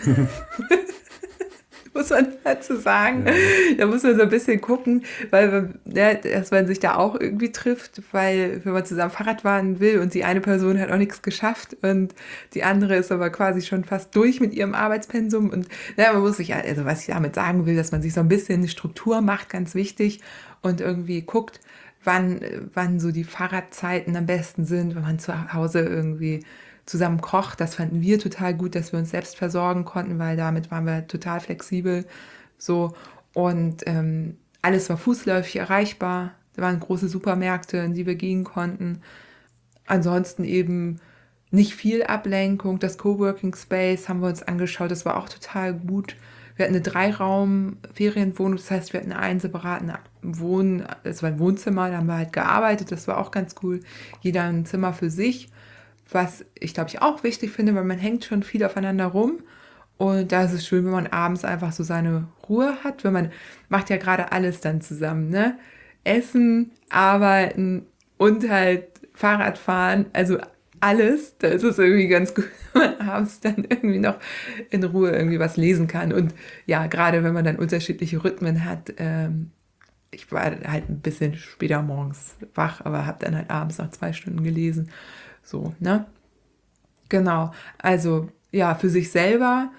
Muss man dazu sagen. Ja. Da muss man so ein bisschen gucken, dass man sich da auch irgendwie trifft, weil wenn man zusammen Fahrrad fahren will und die eine Person hat auch nichts geschafft und die andere ist aber quasi schon fast durch mit ihrem Arbeitspensum und man muss sich, also was ich damit sagen will, dass man sich so ein bisschen eine Struktur macht, ganz wichtig und irgendwie guckt, wann so die Fahrradzeiten am besten sind, wenn man zu Hause irgendwie zusammen kocht. Das fanden wir total gut, dass wir uns selbst versorgen konnten, weil damit waren wir total flexibel. So. Und alles war fußläufig erreichbar. Da waren große Supermärkte, in die wir gehen konnten. Ansonsten eben nicht viel Ablenkung. Das Coworking Space haben wir uns angeschaut. Das war auch total gut. Wir hatten eine 3-Raum-Ferienwohnung. Das heißt, wir hatten einen separaten es war ein Wohnzimmer, da haben wir halt gearbeitet. Das war auch ganz cool. Jeder ein Zimmer für sich. Was ich, glaube ich, auch wichtig finde, weil man hängt schon viel aufeinander rum. Und da ist es schön, wenn man abends einfach so seine Ruhe hat. Weil man macht ja gerade alles dann zusammen, ne? Essen, arbeiten und halt Fahrrad fahren. Also alles. Da ist es irgendwie ganz gut, wenn man abends dann irgendwie noch in Ruhe irgendwie was lesen kann. Und ja, gerade wenn man dann unterschiedliche Rhythmen hat. Ich war halt ein bisschen später morgens wach, aber habe dann halt abends noch 2 Stunden gelesen. So, ne? Genau, also ja, für sich selber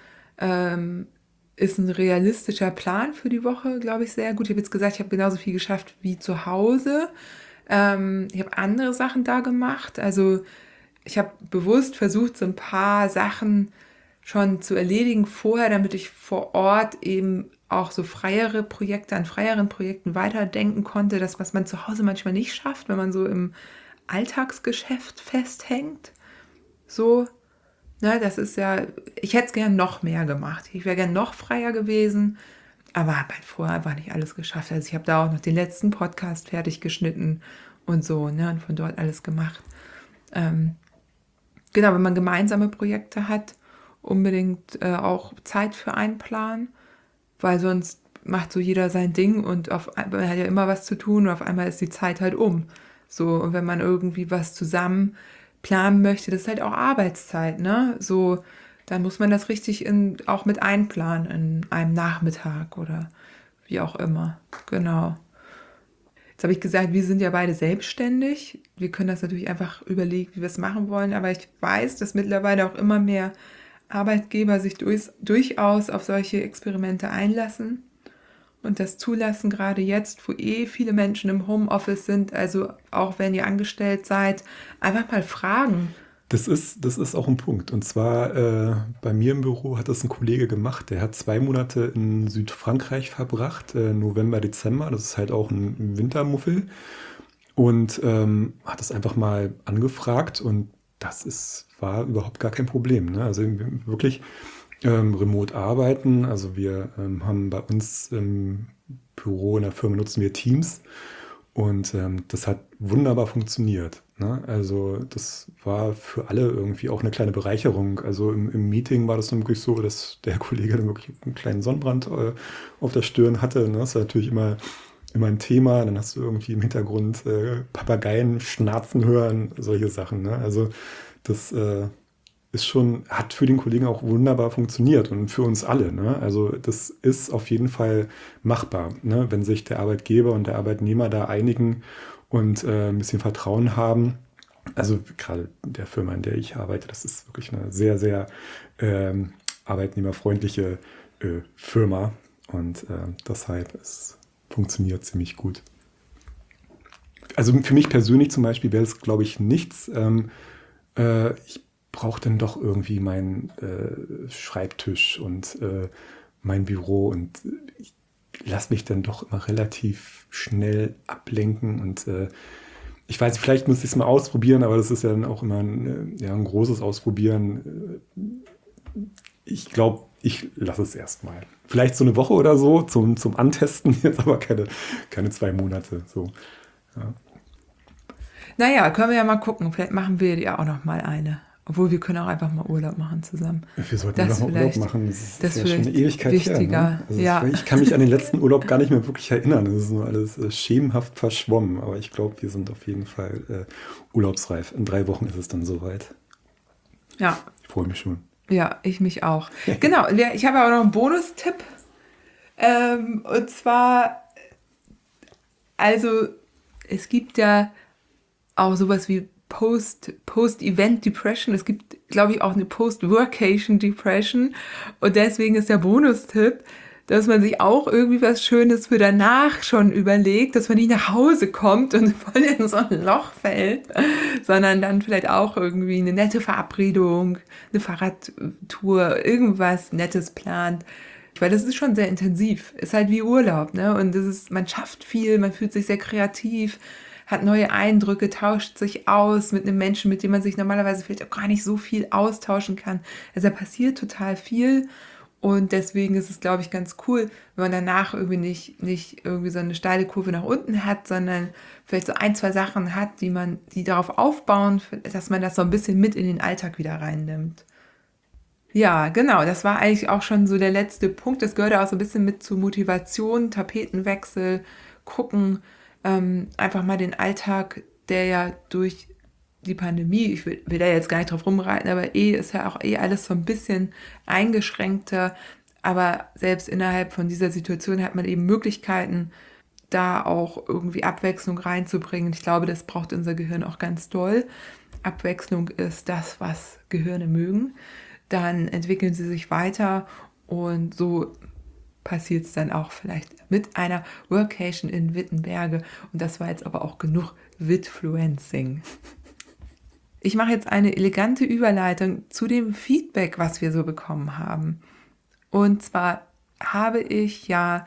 ist ein realistischer Plan für die Woche, glaube ich, sehr gut. Ich habe jetzt gesagt, ich habe genauso viel geschafft wie zu Hause. Ich habe andere Sachen da gemacht. Also ich habe bewusst versucht, so ein paar Sachen schon zu erledigen vorher, damit ich vor Ort eben auch so an freieren Projekten weiterdenken konnte. Das, was man zu Hause manchmal nicht schafft, wenn man so im Alltagsgeschäft festhängt. So, ne, das ist ja, ich hätte es gern noch mehr gemacht. Ich wäre gern noch freier gewesen, aber habe halt vorher einfach nicht alles geschafft. Also ich habe da auch noch den letzten Podcast fertig geschnitten und so, ne, und von dort alles gemacht. Genau, wenn man gemeinsame Projekte hat, unbedingt auch Zeit für einplanen, weil sonst macht so jeder sein Ding und man hat ja immer was zu tun und auf einmal ist die Zeit halt um. So, und wenn man irgendwie was zusammen planen möchte, das ist halt auch Arbeitszeit, ne? So, dann muss man das richtig auch mit einplanen in einem Nachmittag oder wie auch immer. Genau. Jetzt habe ich gesagt, wir sind ja beide selbstständig. Wir können das natürlich einfach überlegen, wie wir es machen wollen. Aber ich weiß, dass mittlerweile auch immer mehr Arbeitgeber sich durchaus auf solche Experimente einlassen und das zulassen, gerade jetzt, wo viele Menschen im Homeoffice sind. Also auch wenn ihr angestellt seid, einfach mal fragen. Das ist auch ein Punkt. Und zwar bei mir im Büro hat das ein Kollege gemacht. Der hat 2 Monate in Südfrankreich verbracht, November, Dezember. Das ist halt auch ein Wintermuffel. Und hat das einfach mal angefragt. Und war überhaupt gar kein Problem. Ne? Also wirklich remote arbeiten. Also wir haben bei uns im Büro in der Firma nutzen wir Teams. Und das hat wunderbar funktioniert. Ne? Also das war für alle irgendwie auch eine kleine Bereicherung. Also im Meeting war das dann wirklich so, dass der Kollege dann wirklich einen kleinen Sonnenbrand auf der Stirn hatte. Ne? Das war natürlich immer ein Thema. Dann hast du irgendwie im Hintergrund Papageien schnarzen hören, solche Sachen. Ne? Also das hat für den Kollegen auch wunderbar funktioniert und für uns alle. Ne? Also das ist auf jeden Fall machbar, ne? Wenn sich der Arbeitgeber und der Arbeitnehmer da einigen und ein bisschen Vertrauen haben. Also gerade der Firma, in der ich arbeite, das ist wirklich eine sehr, sehr arbeitnehmerfreundliche Firma und deshalb funktioniert ziemlich gut. Also für mich persönlich zum Beispiel wäre es, glaube ich, nichts. Ich brauche dann doch irgendwie meinen Schreibtisch und mein Büro und ich lasse mich dann doch immer relativ schnell ablenken und ich weiß, vielleicht muss ich es mal ausprobieren, aber das ist ja dann auch immer ein großes Ausprobieren. Ich glaube, ich lasse es erstmal. Vielleicht so eine Woche oder so zum Antesten, jetzt aber keine 2 Monate. So. Ja. Naja, können wir ja mal gucken. Vielleicht machen wir ja auch noch mal eine. Obwohl, wir können auch einfach mal Urlaub machen zusammen. Wir sollten einfach mal Urlaub machen. Das ist ja schon eine Ewigkeit wichtiger. Her. Ne? Also ja. Ich kann mich an den letzten Urlaub gar nicht mehr wirklich erinnern. Das ist nur alles schemenhaft verschwommen. Aber ich glaube, wir sind auf jeden Fall urlaubsreif. In 3 Wochen ist es dann soweit. Ja. Ich freue mich schon. Ja, ich mich auch. Genau, ich habe aber noch einen Bonustipp. Und zwar, also es gibt ja auch sowas wie Post-Event-Depression. Es gibt, glaube ich, auch eine Post-Workation-Depression. Und deswegen ist der Bonustipp, dass man sich auch irgendwie was Schönes für danach schon überlegt, dass man nicht nach Hause kommt und voll in so ein Loch fällt, sondern dann vielleicht auch irgendwie eine nette Verabredung, eine Fahrradtour, irgendwas Nettes plant. Weil das ist schon sehr intensiv. Ist halt wie Urlaub, ne? Und man schafft viel, man fühlt sich sehr kreativ, hat neue Eindrücke, tauscht sich aus mit einem Menschen, mit dem man sich normalerweise vielleicht auch gar nicht so viel austauschen kann. Also da passiert total viel und deswegen ist es, glaube ich, ganz cool, wenn man danach irgendwie nicht irgendwie so eine steile Kurve nach unten hat, sondern vielleicht so 1, 2 Sachen hat, die darauf aufbauen, dass man das so ein bisschen mit in den Alltag wieder reinnimmt. Ja, genau, das war eigentlich auch schon so der letzte Punkt. Das gehört auch so ein bisschen mit zu Motivation, Tapetenwechsel, gucken, einfach mal den Alltag, der ja durch die Pandemie, ich will da jetzt gar nicht drauf rumreiten, aber ist ja auch alles so ein bisschen eingeschränkter. Aber selbst innerhalb von dieser Situation hat man eben Möglichkeiten, da auch irgendwie Abwechslung reinzubringen. Ich glaube, das braucht unser Gehirn auch ganz doll. Abwechslung ist das, was Gehirne mögen. Dann entwickeln sie sich weiter und so passiert es dann auch vielleicht mit einer Workation in Wittenberge. Und das war jetzt aber auch genug Witfluencing. Ich mache jetzt eine elegante Überleitung zu dem Feedback, was wir so bekommen haben. Und zwar habe ich ja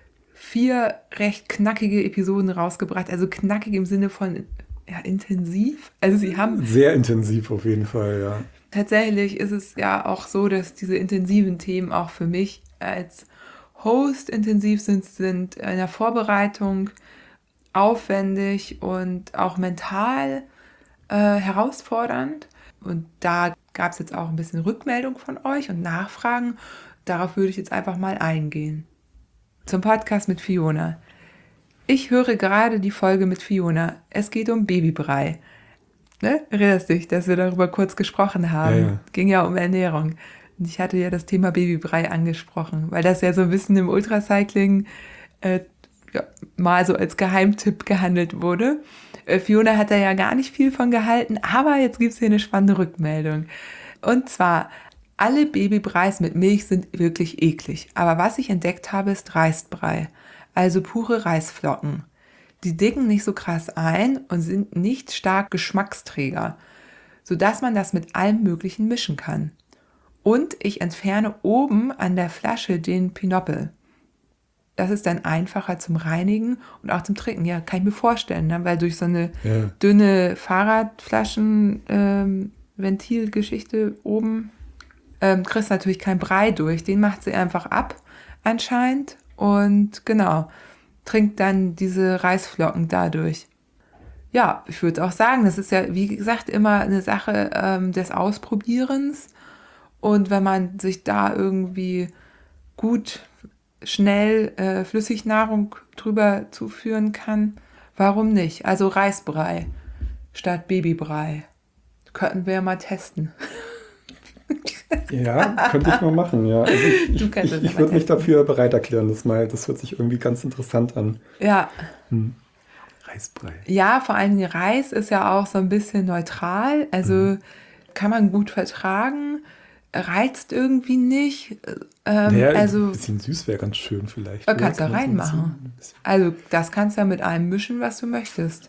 4 recht knackige Episoden rausgebracht. Also knackig im Sinne von intensiv. Also sie haben... Sehr intensiv auf jeden Fall, ja. Tatsächlich ist es ja auch so, dass diese intensiven Themen auch für mich als Host intensiv sind in der Vorbereitung aufwendig und auch mental herausfordernd. Und da gab es jetzt auch ein bisschen Rückmeldung von euch und Nachfragen. Darauf würde ich jetzt einfach mal eingehen. Zum Podcast mit Fiona. Ich höre gerade die Folge mit Fiona. Es geht um Babybrei. Ne? Erinnerst dich, dass wir darüber kurz gesprochen haben? Ja. Ging ja um Ernährung. Und ich hatte ja das Thema Babybrei angesprochen, weil das ja so ein bisschen im Ultracycling mal so als Geheimtipp gehandelt wurde. Fiona hat da ja gar nicht viel von gehalten, aber jetzt gibt es hier eine spannende Rückmeldung. Und zwar, alle Babybreis mit Milch sind wirklich eklig. Aber was ich entdeckt habe, ist Reisbrei, also pure Reisflocken. Die dicken nicht so krass ein und sind nicht stark Geschmacksträger, sodass man das mit allem Möglichen mischen kann. Und ich entferne oben an der Flasche den Pinoppel. Das ist dann einfacher zum Reinigen und auch zum Trinken. Ja, kann ich mir vorstellen, ne? Weil durch so eine dünne Fahrradflaschen-Ventilgeschichte oben kriegst du natürlich keinen Brei durch. Den macht sie einfach ab anscheinend und genau, trinkt dann diese Reisflocken dadurch. Ja, ich würde auch sagen, das ist ja, wie gesagt, immer eine Sache des Ausprobierens. Und wenn man sich da irgendwie gut, schnell Flüssignahrung drüber zuführen kann, warum nicht? Also Reisbrei statt Babybrei. Könnten wir ja mal testen. Ja, könnte ich mal machen, ja. Also ich würde mich dafür bereit erklären, das hört sich irgendwie ganz interessant an. Ja. Reisbrei. Ja, vor allem Reis ist ja auch so ein bisschen neutral, also kann man gut vertragen, reizt irgendwie nicht. Ein bisschen süß wäre ganz schön vielleicht. Kannst du reinmachen. Also das kannst du ja mit allem mischen, was du möchtest.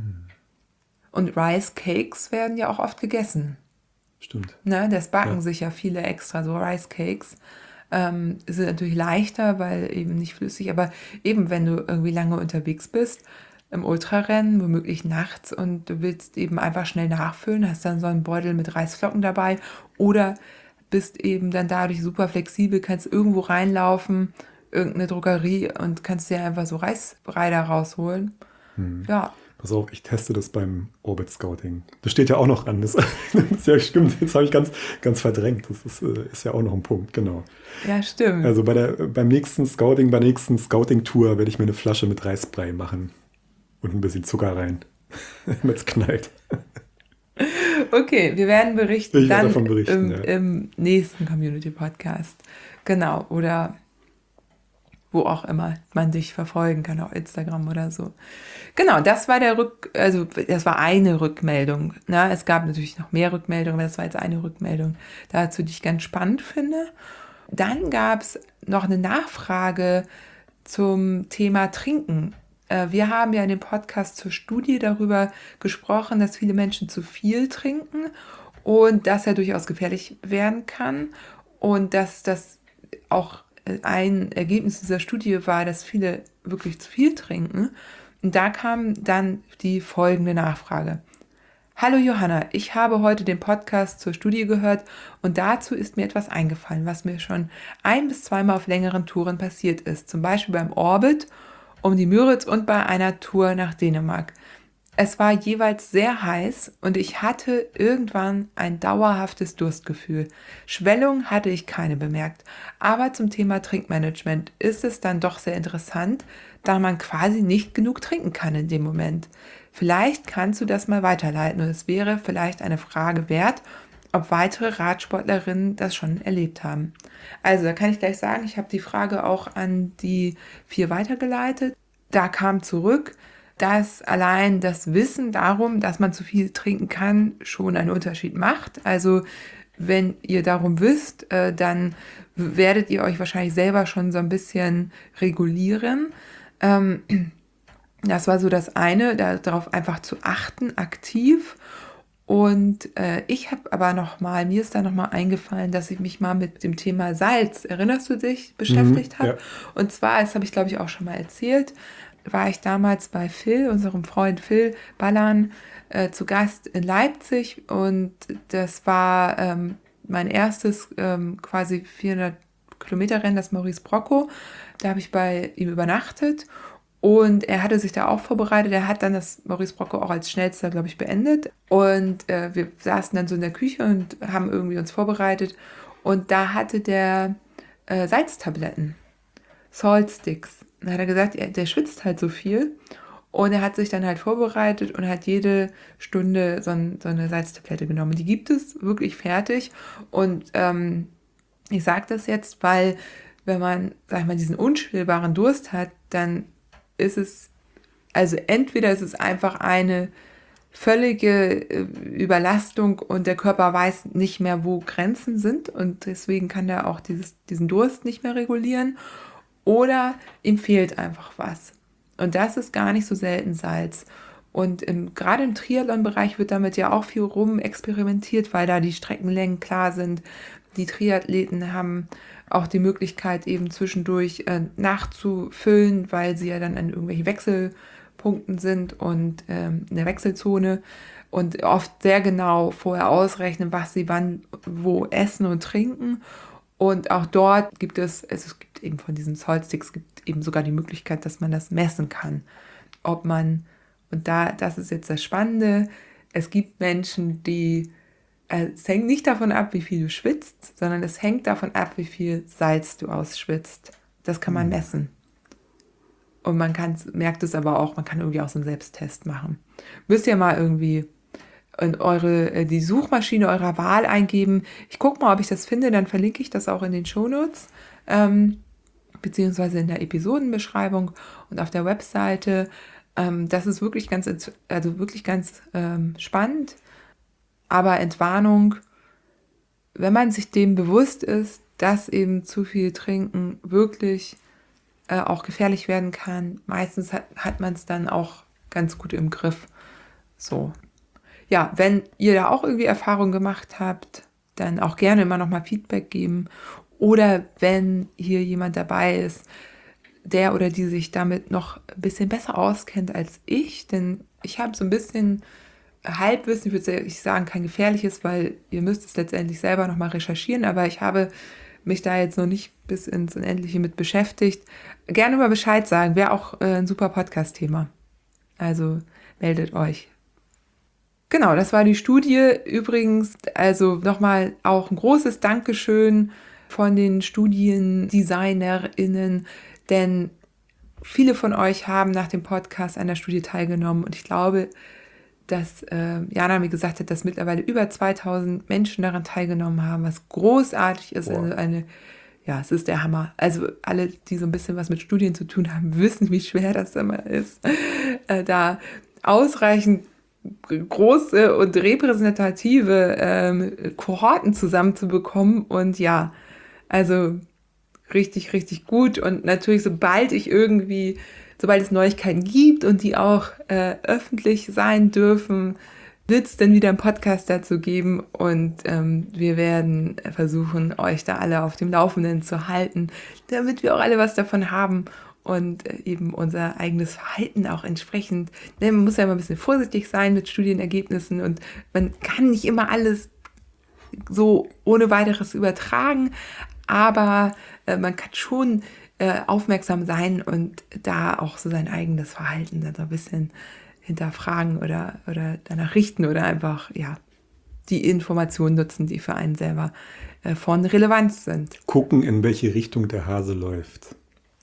Und Rice Cakes werden ja auch oft gegessen. Stimmt. Ne, das backen sich ja viele extra, so Rice Cakes. Sind natürlich leichter, weil eben nicht flüssig, aber eben wenn du irgendwie lange unterwegs bist, im Ultrarennen, womöglich nachts und du willst eben einfach schnell nachfüllen, hast dann so einen Beutel mit Reisflocken dabei oder bist eben dann dadurch super flexibel, kannst irgendwo reinlaufen, irgendeine Drogerie und kannst dir einfach so Reisbrei da rausholen. Ja. Pass auf, ich teste das beim Orbit Scouting. Das steht ja auch noch an. Das ja, stimmt, jetzt habe ich ganz verdrängt. Das ist ja auch noch ein Punkt, genau. Ja, stimmt. Also bei der nächsten Scouting-Tour werde ich mir eine Flasche mit Reisbrei machen. Und ein bisschen Zucker rein, damit es knallt. Okay, wir werden berichten. Ich werde davon berichten, im nächsten Community-Podcast. Genau, oder wo auch immer man dich verfolgen kann, auf Instagram oder so. Genau, das war das war eine Rückmeldung. Ne? Es gab natürlich noch mehr Rückmeldungen, aber das war jetzt eine Rückmeldung dazu, die ich ganz spannend finde. Dann gab es noch eine Nachfrage zum Thema Trinken. Wir haben ja in dem Podcast zur Studie darüber gesprochen, dass viele Menschen zu viel trinken und das ja durchaus gefährlich werden kann und dass das auch ein Ergebnis dieser Studie war, dass viele wirklich zu viel trinken. Und da kam dann die folgende Nachfrage. Hallo Johanna, ich habe heute den Podcast zur Studie gehört und dazu ist mir etwas eingefallen, was mir schon 1- bis 2-mal auf längeren Touren passiert ist. Zum Beispiel beim Orbit, um die Müritz und bei einer Tour nach Dänemark. Es war jeweils sehr heiß und ich hatte irgendwann ein dauerhaftes Durstgefühl. Schwellung hatte ich keine bemerkt. Aber zum Thema Trinkmanagement ist es dann doch sehr interessant, da man quasi nicht genug trinken kann in dem Moment. Vielleicht kannst du das mal weiterleiten und es wäre vielleicht eine Frage wert, ob weitere Radsportlerinnen das schon erlebt haben. Also da kann ich gleich sagen, ich habe die Frage auch an die 4 weitergeleitet. Da kam zurück, dass allein das Wissen darum, dass man zu viel trinken kann, schon einen Unterschied macht. Also wenn ihr darum wisst, dann werdet ihr euch wahrscheinlich selber schon so ein bisschen regulieren. Das war so das eine, darauf einfach zu achten, aktiv. Und ich habe aber mir ist da nochmal eingefallen, dass ich mich mal mit dem Thema Salz, erinnerst du dich, beschäftigt habe? Ja. Und zwar, das habe ich glaube ich auch schon mal erzählt, war ich damals bei Phil, unserem Freund Phil Ballan, zu Gast in Leipzig und das war mein erstes quasi 400 Kilometer Rennen, das Maurice Brocco. Da habe ich bei ihm übernachtet und er hatte sich da auch vorbereitet. Er hat dann das Maurice Brocco auch als schnellster, glaube ich, beendet und wir saßen dann so in der Küche und haben irgendwie uns vorbereitet und da hatte der Salztabletten, Salt Sticks. Dann hat er gesagt, der schwitzt halt so viel und er hat sich dann halt vorbereitet und hat jede Stunde so eine Salztablette genommen. Die gibt es wirklich fertig und Ich sage das jetzt, weil wenn man, sag ich mal, diesen unstillbaren Durst hat, dann ist es, also entweder ist es einfach eine völlige Überlastung und der Körper weiß nicht mehr, wo Grenzen sind und deswegen kann er auch diesen Durst nicht mehr regulieren oder ihm fehlt einfach was. Und das ist gar nicht so selten Salz. Und gerade im Triathlon-Bereich wird damit ja auch viel rumexperimentiert, weil da die Streckenlängen klar sind. Die Triathleten haben auch die Möglichkeit, eben zwischendurch nachzufüllen, weil sie ja dann an irgendwelchen Wechselpunkten sind und in der Wechselzone und oft sehr genau vorher ausrechnen, was sie wann wo essen und trinken. Und auch dort gibt es gibt eben von diesen Saltsticks, gibt eben sogar die Möglichkeit, dass man das messen kann. Ob man, und das ist jetzt das Spannende, es gibt Menschen, es hängt nicht davon ab, wie viel du schwitzt, sondern es hängt davon ab, wie viel Salz du ausschwitzt. Das kann man messen. Und merkt es aber auch, man kann irgendwie auch so einen Selbsttest machen. Müsst ihr mal irgendwie in die Suchmaschine eurer Wahl eingeben. Ich gucke mal, ob ich das finde, dann verlinke ich das auch in den Shownotes, beziehungsweise in der Episodenbeschreibung und auf der Webseite. Das ist wirklich ganz spannend. Aber Entwarnung, wenn man sich dem bewusst ist, dass eben zu viel Trinken wirklich auch gefährlich werden kann, meistens hat man es dann auch ganz gut im Griff. So. Ja, wenn ihr da auch irgendwie Erfahrung gemacht habt, dann auch gerne immer nochmal Feedback geben. Oder wenn hier jemand dabei ist, der oder die sich damit noch ein bisschen besser auskennt als ich, denn ich habe so ein bisschen Halbwissen, ich würde sagen, kein gefährliches, weil ihr müsst es letztendlich selber nochmal recherchieren, aber ich habe mich da jetzt noch nicht bis ins Unendliche mit beschäftigt. Gerne mal Bescheid sagen, wäre auch ein super Podcast-Thema. Also meldet euch. Genau, das war die Studie. Übrigens, also nochmal auch ein großes Dankeschön von den StudiendesignerInnen, denn viele von euch haben nach dem Podcast an der Studie teilgenommen und ich glaube, dass Jana mir gesagt hat, dass mittlerweile über 2000 Menschen daran teilgenommen haben, was großartig ist. Es ist der Hammer. Also alle, die so ein bisschen was mit Studien zu tun haben, wissen, wie schwer das immer ist, da ausreichend große und repräsentative Kohorten zusammenzubekommen. Und ja, also richtig, richtig gut. Und natürlich, sobald es Neuigkeiten gibt und die auch öffentlich sein dürfen, wird es dann wieder einen Podcast dazu geben. Und wir werden versuchen, euch da alle auf dem Laufenden zu halten, damit wir auch alle was davon haben. Und eben unser eigenes Verhalten auch entsprechend. Man muss ja immer ein bisschen vorsichtig sein mit Studienergebnissen und man kann nicht immer alles so ohne weiteres übertragen, aber man kann schon aufmerksam sein und da auch so sein eigenes Verhalten dann so ein bisschen hinterfragen oder danach richten oder einfach, die Informationen nutzen, die für einen selber von Relevanz sind. Gucken, in welche Richtung der Hase läuft.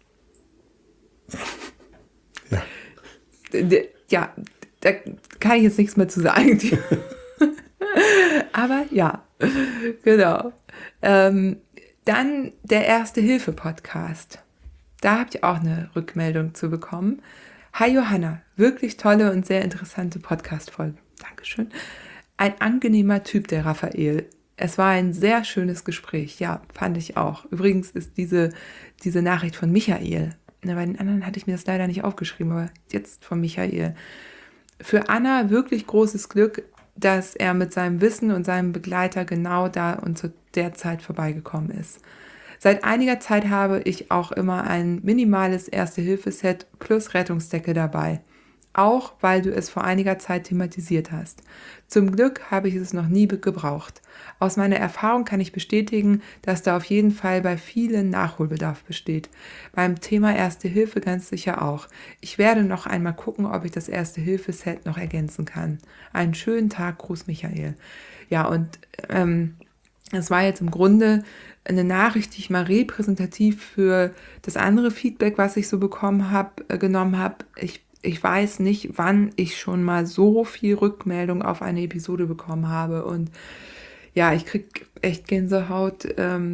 Ja, da kann ich jetzt nichts mehr zu sagen. Aber ja, genau. Dann der Erste-Hilfe-Podcast. Da habt ihr auch eine Rückmeldung zu bekommen. Hi Johanna, wirklich tolle und sehr interessante Podcast-Folge. Dankeschön. Ein angenehmer Typ, der Raphael. Es war ein sehr schönes Gespräch. Ja, fand ich auch. Übrigens ist diese Nachricht von Michael. Bei den anderen hatte ich mir das leider nicht aufgeschrieben, aber jetzt von Michael. Für Anna wirklich großes Glück, dass er mit seinem Wissen und seinem Begleiter genau da und zu der Zeit vorbeigekommen ist. Seit einiger Zeit habe ich auch immer ein minimales Erste-Hilfe-Set plus Rettungsdecke dabei. Auch weil du es vor einiger Zeit thematisiert hast. Zum Glück habe ich es noch nie gebraucht. Aus meiner Erfahrung kann ich bestätigen, dass da auf jeden Fall bei vielen Nachholbedarf besteht. Beim Thema Erste Hilfe ganz sicher auch. Ich werde noch einmal gucken, ob ich das Erste-Hilfe-Set noch ergänzen kann. Einen schönen Tag, Gruß Michael. Ja, und es war jetzt im Grunde eine Nachricht, die ich mal repräsentativ für das andere Feedback, was ich so genommen habe. Ich weiß nicht, wann ich schon mal so viel Rückmeldung auf eine Episode bekommen habe. Und ja, ich kriege echt Gänsehaut,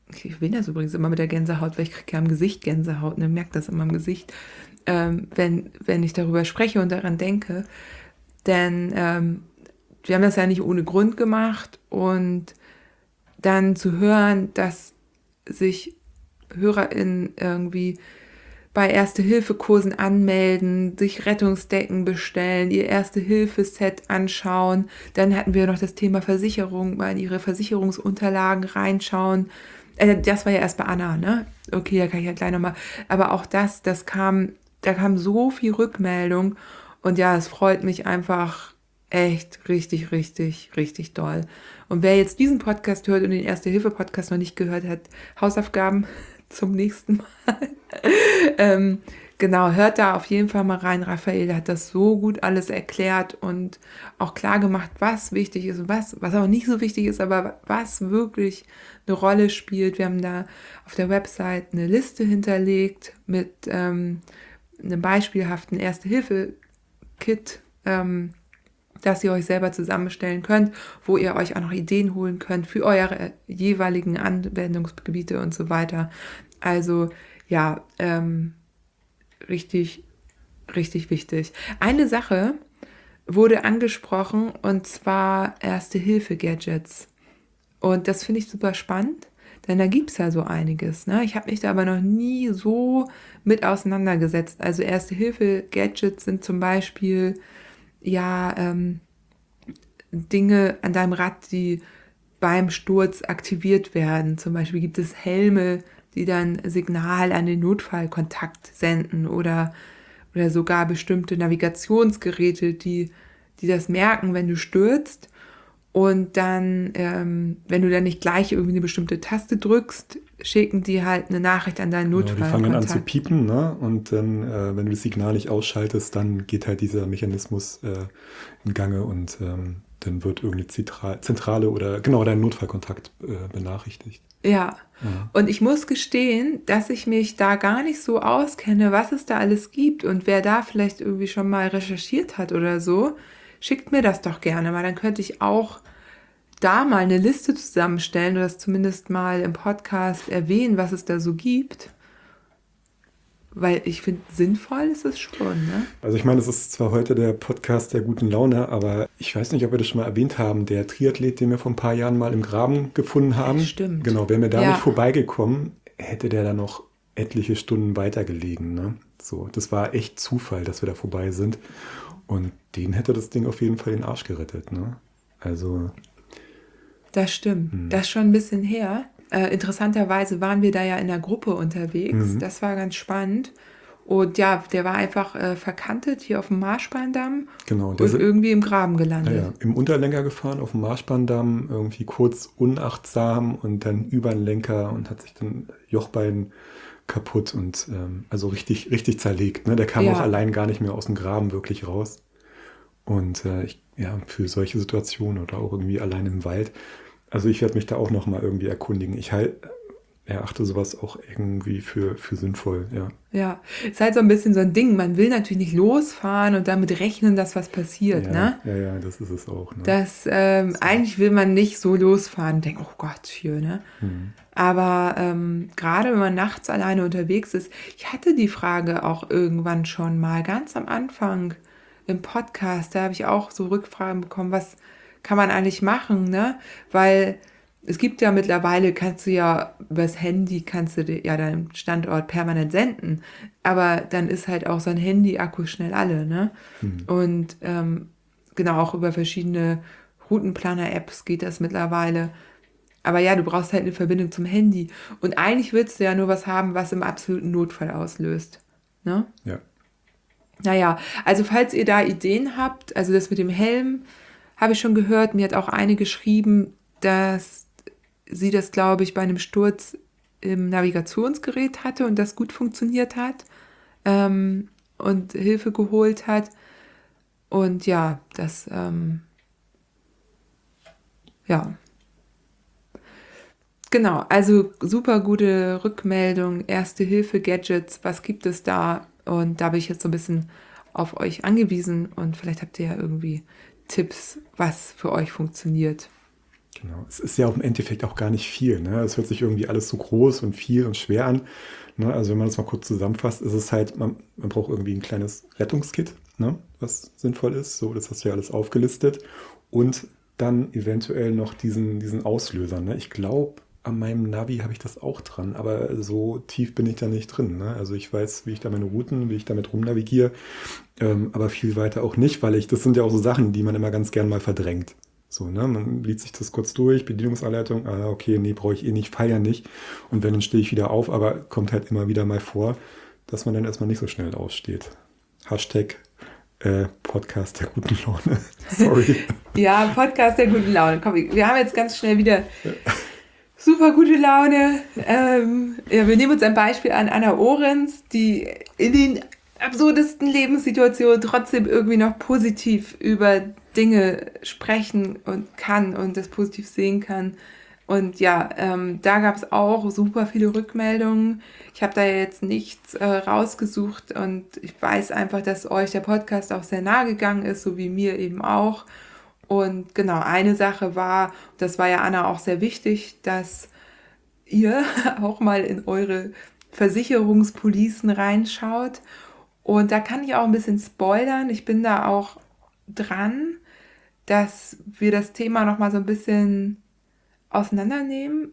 ich bin das übrigens immer mit der Gänsehaut, weil ich kriege ja am Gesicht Gänsehaut, ne, merkt das immer am Gesicht, wenn ich darüber spreche und daran denke. Denn wir haben das ja nicht ohne Grund gemacht und dann zu hören, dass sich HörerInnen irgendwie bei Erste-Hilfe-Kursen anmelden, sich Rettungsdecken bestellen, ihr Erste-Hilfe-Set anschauen. Dann hatten wir noch das Thema Versicherung, mal in ihre Versicherungsunterlagen reinschauen. Das war ja erst bei Anna, ne? Okay, da kann ich ja gleich nochmal. Aber auch da kam so viel Rückmeldung. Und ja, es freut mich einfach echt richtig, richtig, richtig doll. Und wer jetzt diesen Podcast hört und den Erste-Hilfe-Podcast noch nicht gehört hat, Hausaufgaben zum nächsten Mal. Genau, hört da auf jeden Fall mal rein. Raphael hat das so gut alles erklärt und auch klar gemacht, was wichtig ist und was auch nicht so wichtig ist, aber was wirklich eine Rolle spielt. Wir haben da auf der Website eine Liste hinterlegt mit einem beispielhaften Erste-Hilfe-Kit, das ihr euch selber zusammenstellen könnt, wo ihr euch auch noch Ideen holen könnt für eure jeweiligen Anwendungsgebiete und so weiter. Also ja, richtig, richtig wichtig. Eine Sache wurde angesprochen und zwar Erste-Hilfe-Gadgets. Und das finde ich super spannend, denn da gibt es ja so einiges. Ne? Ich habe mich da aber noch nie so mit auseinandergesetzt. Also Erste-Hilfe-Gadgets sind zum Beispiel Dinge an deinem Rad, die beim Sturz aktiviert werden. Zum Beispiel gibt es Helme, die dann Signal an den Notfallkontakt senden oder sogar bestimmte Navigationsgeräte, die das merken, wenn du stürzt. Und dann, wenn du dann nicht gleich irgendwie eine bestimmte Taste drückst, schicken die halt eine Nachricht an deinen Notfallkontakt. Die fangen an zu piepen, ne? Und dann, wenn du das Signal nicht ausschaltest, dann geht halt dieser Mechanismus in Gange und dann wird irgendeine Zentrale oder genau dein Notfallkontakt benachrichtigt. Ja, und ich muss gestehen, dass ich mich da gar nicht so auskenne, was es da alles gibt und wer da vielleicht irgendwie schon mal recherchiert hat oder so, schickt mir das doch gerne, weil dann könnte ich auch da mal eine Liste zusammenstellen oder das zumindest mal im Podcast erwähnen, was es da so gibt. Weil ich finde, sinnvoll ist es schon, ne? Also ich meine, es ist zwar heute der Podcast der guten Laune, aber ich weiß nicht, ob wir das schon mal erwähnt haben, der Triathlet, den wir vor ein paar Jahren mal im Graben gefunden haben. Stimmt. Genau, wäre mir da nicht vorbeigekommen, hätte der da noch etliche Stunden weitergelegen, ne? So, das war echt Zufall, dass wir da vorbei sind. Und den hätte das Ding auf jeden Fall den Arsch gerettet, ne? Also... Das stimmt. Das ist schon ein bisschen her. Interessanterweise waren wir da ja in der Gruppe unterwegs. Das war ganz spannend. Und ja, der war einfach verkantet hier auf dem Marschbahndamm und irgendwie im Graben gelandet. Ja, im Unterlenker gefahren auf dem Marschbahndamm, irgendwie kurz unachtsam und dann über den Lenker und hat sich dann Jochbein kaputt und also richtig, richtig zerlegt. Ne? Der kam auch allein gar nicht mehr aus dem Graben wirklich raus. Und für solche Situationen oder auch irgendwie allein im Wald. Also ich werde mich da auch nochmal irgendwie erkundigen. Ich erachte sowas auch irgendwie für sinnvoll, ja. Ja, ist halt so ein bisschen so ein Ding. Man will natürlich nicht losfahren und damit rechnen, dass was passiert, ne? Ja, das ist es auch. Ne? Eigentlich will man nicht so losfahren und denken, oh Gott, hier, ne? Aber gerade wenn man nachts alleine unterwegs ist, ich hatte die Frage auch irgendwann schon mal, ganz am Anfang im Podcast, da habe ich auch so Rückfragen bekommen, was kann man eigentlich machen, ne? Weil es gibt ja mittlerweile, kannst du ja übers Handy, deinen Standort permanent senden, aber dann ist halt auch so ein Handy-Akku schnell alle, ne? Und genau, auch über verschiedene Routenplaner-Apps geht das mittlerweile. Aber ja, du brauchst halt eine Verbindung zum Handy. Und eigentlich willst du ja nur was haben, was im absoluten Notfall auslöst, ne? Ja. Naja, also falls ihr da Ideen habt, also das mit dem Helm, habe ich schon gehört, mir hat auch eine geschrieben, dass sie das, glaube ich, bei einem Sturz im Navigationsgerät hatte und das gut funktioniert hat und Hilfe geholt hat. Und ja, Genau, also super gute Rückmeldung, Erste-Hilfe-Gadgets, was gibt es da? Und da bin ich jetzt so ein bisschen auf euch angewiesen und vielleicht habt ihr ja irgendwie Tipps, was für euch funktioniert. Genau. Es ist ja auch im Endeffekt auch gar nicht viel. Ne? Es hört sich irgendwie alles so groß und viel und schwer an. Ne? Also wenn man das mal kurz zusammenfasst, ist es halt, man braucht irgendwie ein kleines Rettungskit, ne? Was sinnvoll ist. So, das hast du ja alles aufgelistet. Und dann eventuell noch diesen Auslöser. Ne? Ich glaube, an meinem Navi habe ich das auch dran, aber so tief bin ich da nicht drin. Ne? Also ich weiß, wie ich da meine Routen, wie ich damit rumnavigiere, aber viel weiter auch nicht, weil das sind ja auch so Sachen, die man immer ganz gern mal verdrängt. So, ne? Man liest sich das kurz durch, Bedienungsanleitung, okay, nee, brauche ich eh nicht, feier nicht. Und wenn, dann stehe ich wieder auf, aber kommt halt immer wieder mal vor, dass man dann erstmal nicht so schnell aufsteht. Hashtag Podcast der guten Laune. Sorry. Ja, Podcast der guten Laune. Komm, wir haben jetzt ganz schnell wieder super gute Laune. Ja, wir nehmen uns ein Beispiel an Anna Ohrens, die in den absurdesten Lebenssituationen trotzdem irgendwie noch positiv über Dinge sprechen und kann und das positiv sehen kann. Und ja, da gab es auch super viele Rückmeldungen. Ich habe da jetzt nichts rausgesucht und ich weiß einfach, dass euch der Podcast auch sehr nahe gegangen ist, so wie mir eben auch. Und genau, eine Sache war, das war ja Anna auch sehr wichtig, dass ihr auch mal in eure Versicherungspolicen reinschaut. Und da kann ich auch ein bisschen spoilern. Ich bin da auch dran, dass wir das Thema nochmal so ein bisschen auseinandernehmen.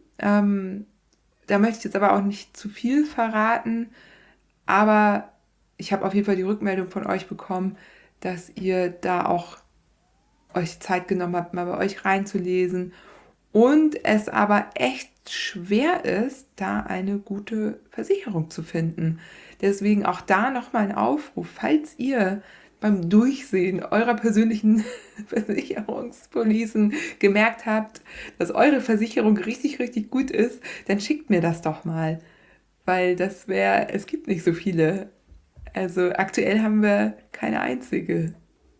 Da möchte ich jetzt aber auch nicht zu viel verraten. Aber ich habe auf jeden Fall die Rückmeldung von euch bekommen, dass ihr da auch euch Zeit genommen habt, mal bei euch reinzulesen. Und es aber echt schwer ist, da eine gute Versicherung zu finden. Deswegen auch da nochmal ein Aufruf, falls ihr beim Durchsehen eurer persönlichen Versicherungspolicen gemerkt habt, dass eure Versicherung richtig, richtig gut ist, dann schickt mir das doch mal. Weil es gibt nicht so viele. Also aktuell haben wir keine einzige,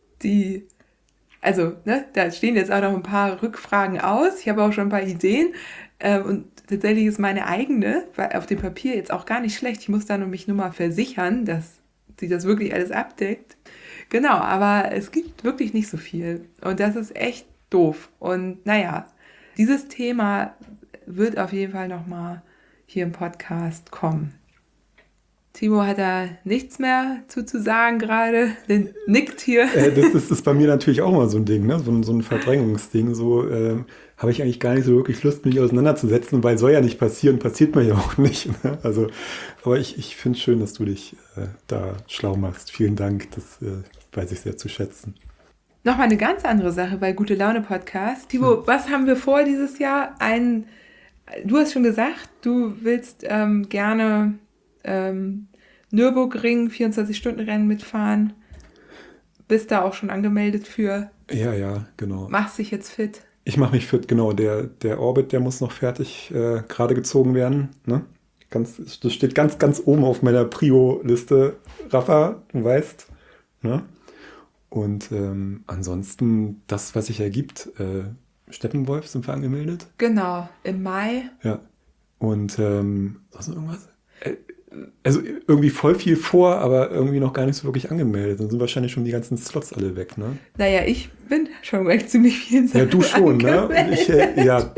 da stehen jetzt auch noch ein paar Rückfragen aus. Ich habe auch schon ein paar Ideen. Und tatsächlich ist meine eigene auf dem Papier jetzt auch gar nicht schlecht. Ich muss da mich nur mal versichern, dass sie das wirklich alles abdeckt. Genau, aber es gibt wirklich nicht so viel. Und das ist echt doof. Und naja, dieses Thema wird auf jeden Fall nochmal hier im Podcast kommen. Timo hat da nichts mehr zu sagen gerade, der nickt hier. Das ist bei mir natürlich auch mal so ein Ding, ne? So ein Verdrängungsding. So habe ich eigentlich gar nicht so wirklich Lust, mich auseinanderzusetzen, weil soll ja nicht passieren, passiert mir ja auch nicht. Ne? Also, aber ich finde es schön, dass du dich da schlau machst. Vielen Dank, das weiß ich sehr zu schätzen. Nochmal eine ganz andere Sache bei Gute Laune Podcast. Timo, was haben wir vor dieses Jahr? Du hast schon gesagt, du willst gerne Nürburgring 24-Stunden-Rennen mitfahren. Bist da auch schon angemeldet für? Ja, genau. Machst dich jetzt fit? Ich mache mich fit, genau. Der Orbit, der muss noch fertig gerade gezogen werden. Ne? Das steht ganz, ganz oben auf meiner Prio-Liste. Rafa, du weißt. Ne? Und ansonsten, das, was sich ergibt, Steppenwolf sind wir angemeldet. Genau, im Mai. Ja. Und sonst noch irgendwas? Also irgendwie voll viel vor, aber irgendwie noch gar nicht so wirklich angemeldet. Dann sind wahrscheinlich schon die ganzen Slots alle weg, ne? Naja, ich bin schon bei ziemlich vielen Sachen. Ja, du schon, ne? Und ich, ja.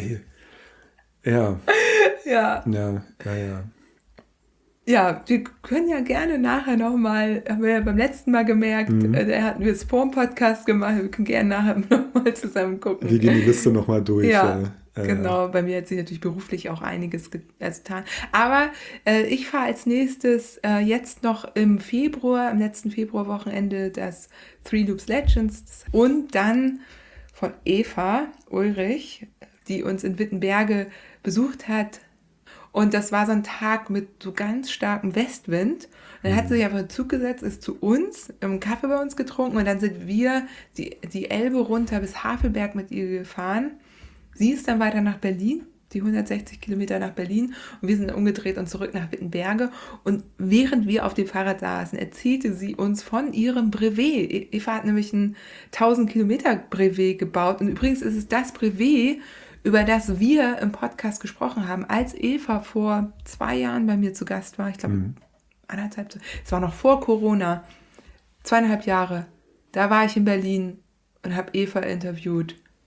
Ja, wir können ja gerne nachher nochmal, haben wir ja beim letzten Mal gemerkt, da hatten wir es vor dem Podcast gemacht, wir können gerne nachher nochmal zusammen gucken. Wir gehen die Liste nochmal durch. Ja, genau, bei mir hat sich natürlich beruflich auch einiges getan. Aber ich fahre als nächstes jetzt noch am letzten Februarwochenende das Three Loops Legends und dann von Eva Ulrich, die uns in Wittenberge besucht hat. Und das war so ein Tag mit so ganz starkem Westwind. Und dann hat sie sich einfach in den Zug gesetzt, ist zu uns, einen Kaffee bei uns getrunken und dann sind wir die Elbe runter bis Havelberg mit ihr gefahren. Sie ist dann weiter nach Berlin, die 160 Kilometer nach Berlin und wir sind umgedreht und zurück nach Wittenberge. Und während wir auf dem Fahrrad saßen, erzählte sie uns von ihrem Brevet. Eva hat nämlich ein 1000 Kilometer Brevet gebaut und übrigens ist es das Brevet, über das wir im Podcast gesprochen haben, als Eva vor 2 Jahren bei mir zu Gast war. Ich glaube, es war noch vor Corona, 2,5 Jahre. Da war ich in Berlin und habe Eva interviewt.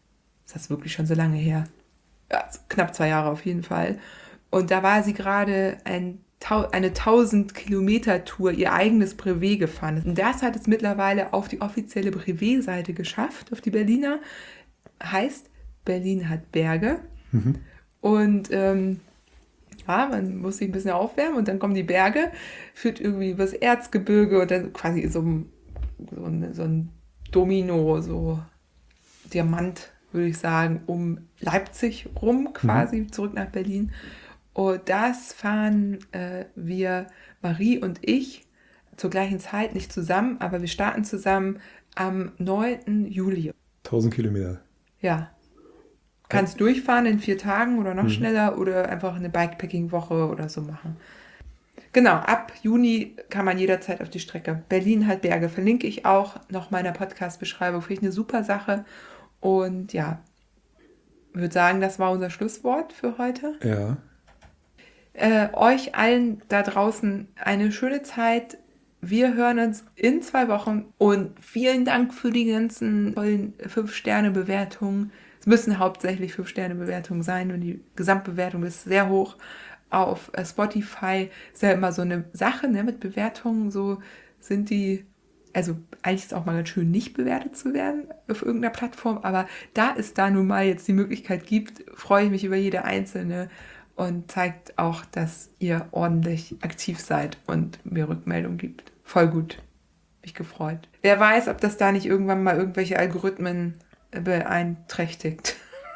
ist das wirklich schon so lange her? Ja, knapp 2 Jahre auf jeden Fall. Und da war sie gerade eine 1000-Kilometer-Tour, ihr eigenes Brevet gefahren. Und das hat es mittlerweile auf die offizielle Brevet-Seite geschafft, auf die Berliner. Heißt, Berlin hat Berge. Und man muss sich ein bisschen aufwärmen und dann kommen die Berge, führt irgendwie übers Erzgebirge und dann quasi so ein Domino, so Diamant, würde ich sagen, um Leipzig rum quasi, zurück nach Berlin. Und das fahren wir, Marie und ich, zur gleichen Zeit, nicht zusammen, aber wir starten zusammen am 9. Juli. 1000 Kilometer. Ja. Kannst durchfahren in 4 Tagen oder noch schneller oder einfach eine Bikepacking-Woche oder so machen. Genau, ab Juni kann man jederzeit auf die Strecke. Berlin hat Berge, verlinke ich auch noch meiner Podcast-Beschreibung. Finde ich eine super Sache. Und ja, ich würde sagen, das war unser Schlusswort für heute. Ja. Euch allen da draußen eine schöne Zeit. Wir hören uns in 2 Wochen und vielen Dank für die ganzen tollen 5-Sterne-Bewertungen. Es müssen hauptsächlich 5-Sterne-Bewertungen sein und die Gesamtbewertung ist sehr hoch. Auf Spotify ist ja immer so eine Sache, ne, mit Bewertungen, so sind die, also eigentlich ist es auch mal ganz schön, nicht bewertet zu werden auf irgendeiner Plattform, aber da es da nun mal jetzt die Möglichkeit gibt, freue ich mich über jede einzelne und zeigt auch, dass ihr ordentlich aktiv seid und mir Rückmeldung gibt. Voll gut. Mich gefreut. Wer weiß, ob das da nicht irgendwann mal irgendwelche Algorithmen beeinträchtigt.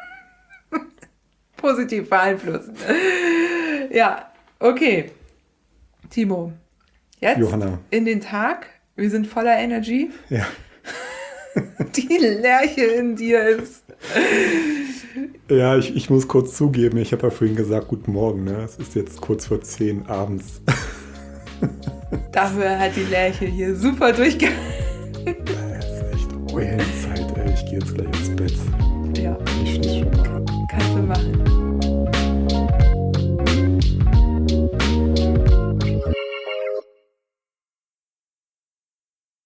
Positiv beeinflussen. Ja, okay. Timo, jetzt Johanna. In den Tag. Wir sind voller Energy. Ja. Die Lerche in dir ist. Ja, ich muss kurz zugeben, ich habe ja vorhin gesagt, guten Morgen, ne? Es ist jetzt kurz vor 10 abends. Dafür hat die Lerche hier super durchgehalten. Das ist echt Eulenzeit, ey. Ich gehe jetzt gleich ins Bett. Ja. Ich schließe schon mal. Kannst du machen.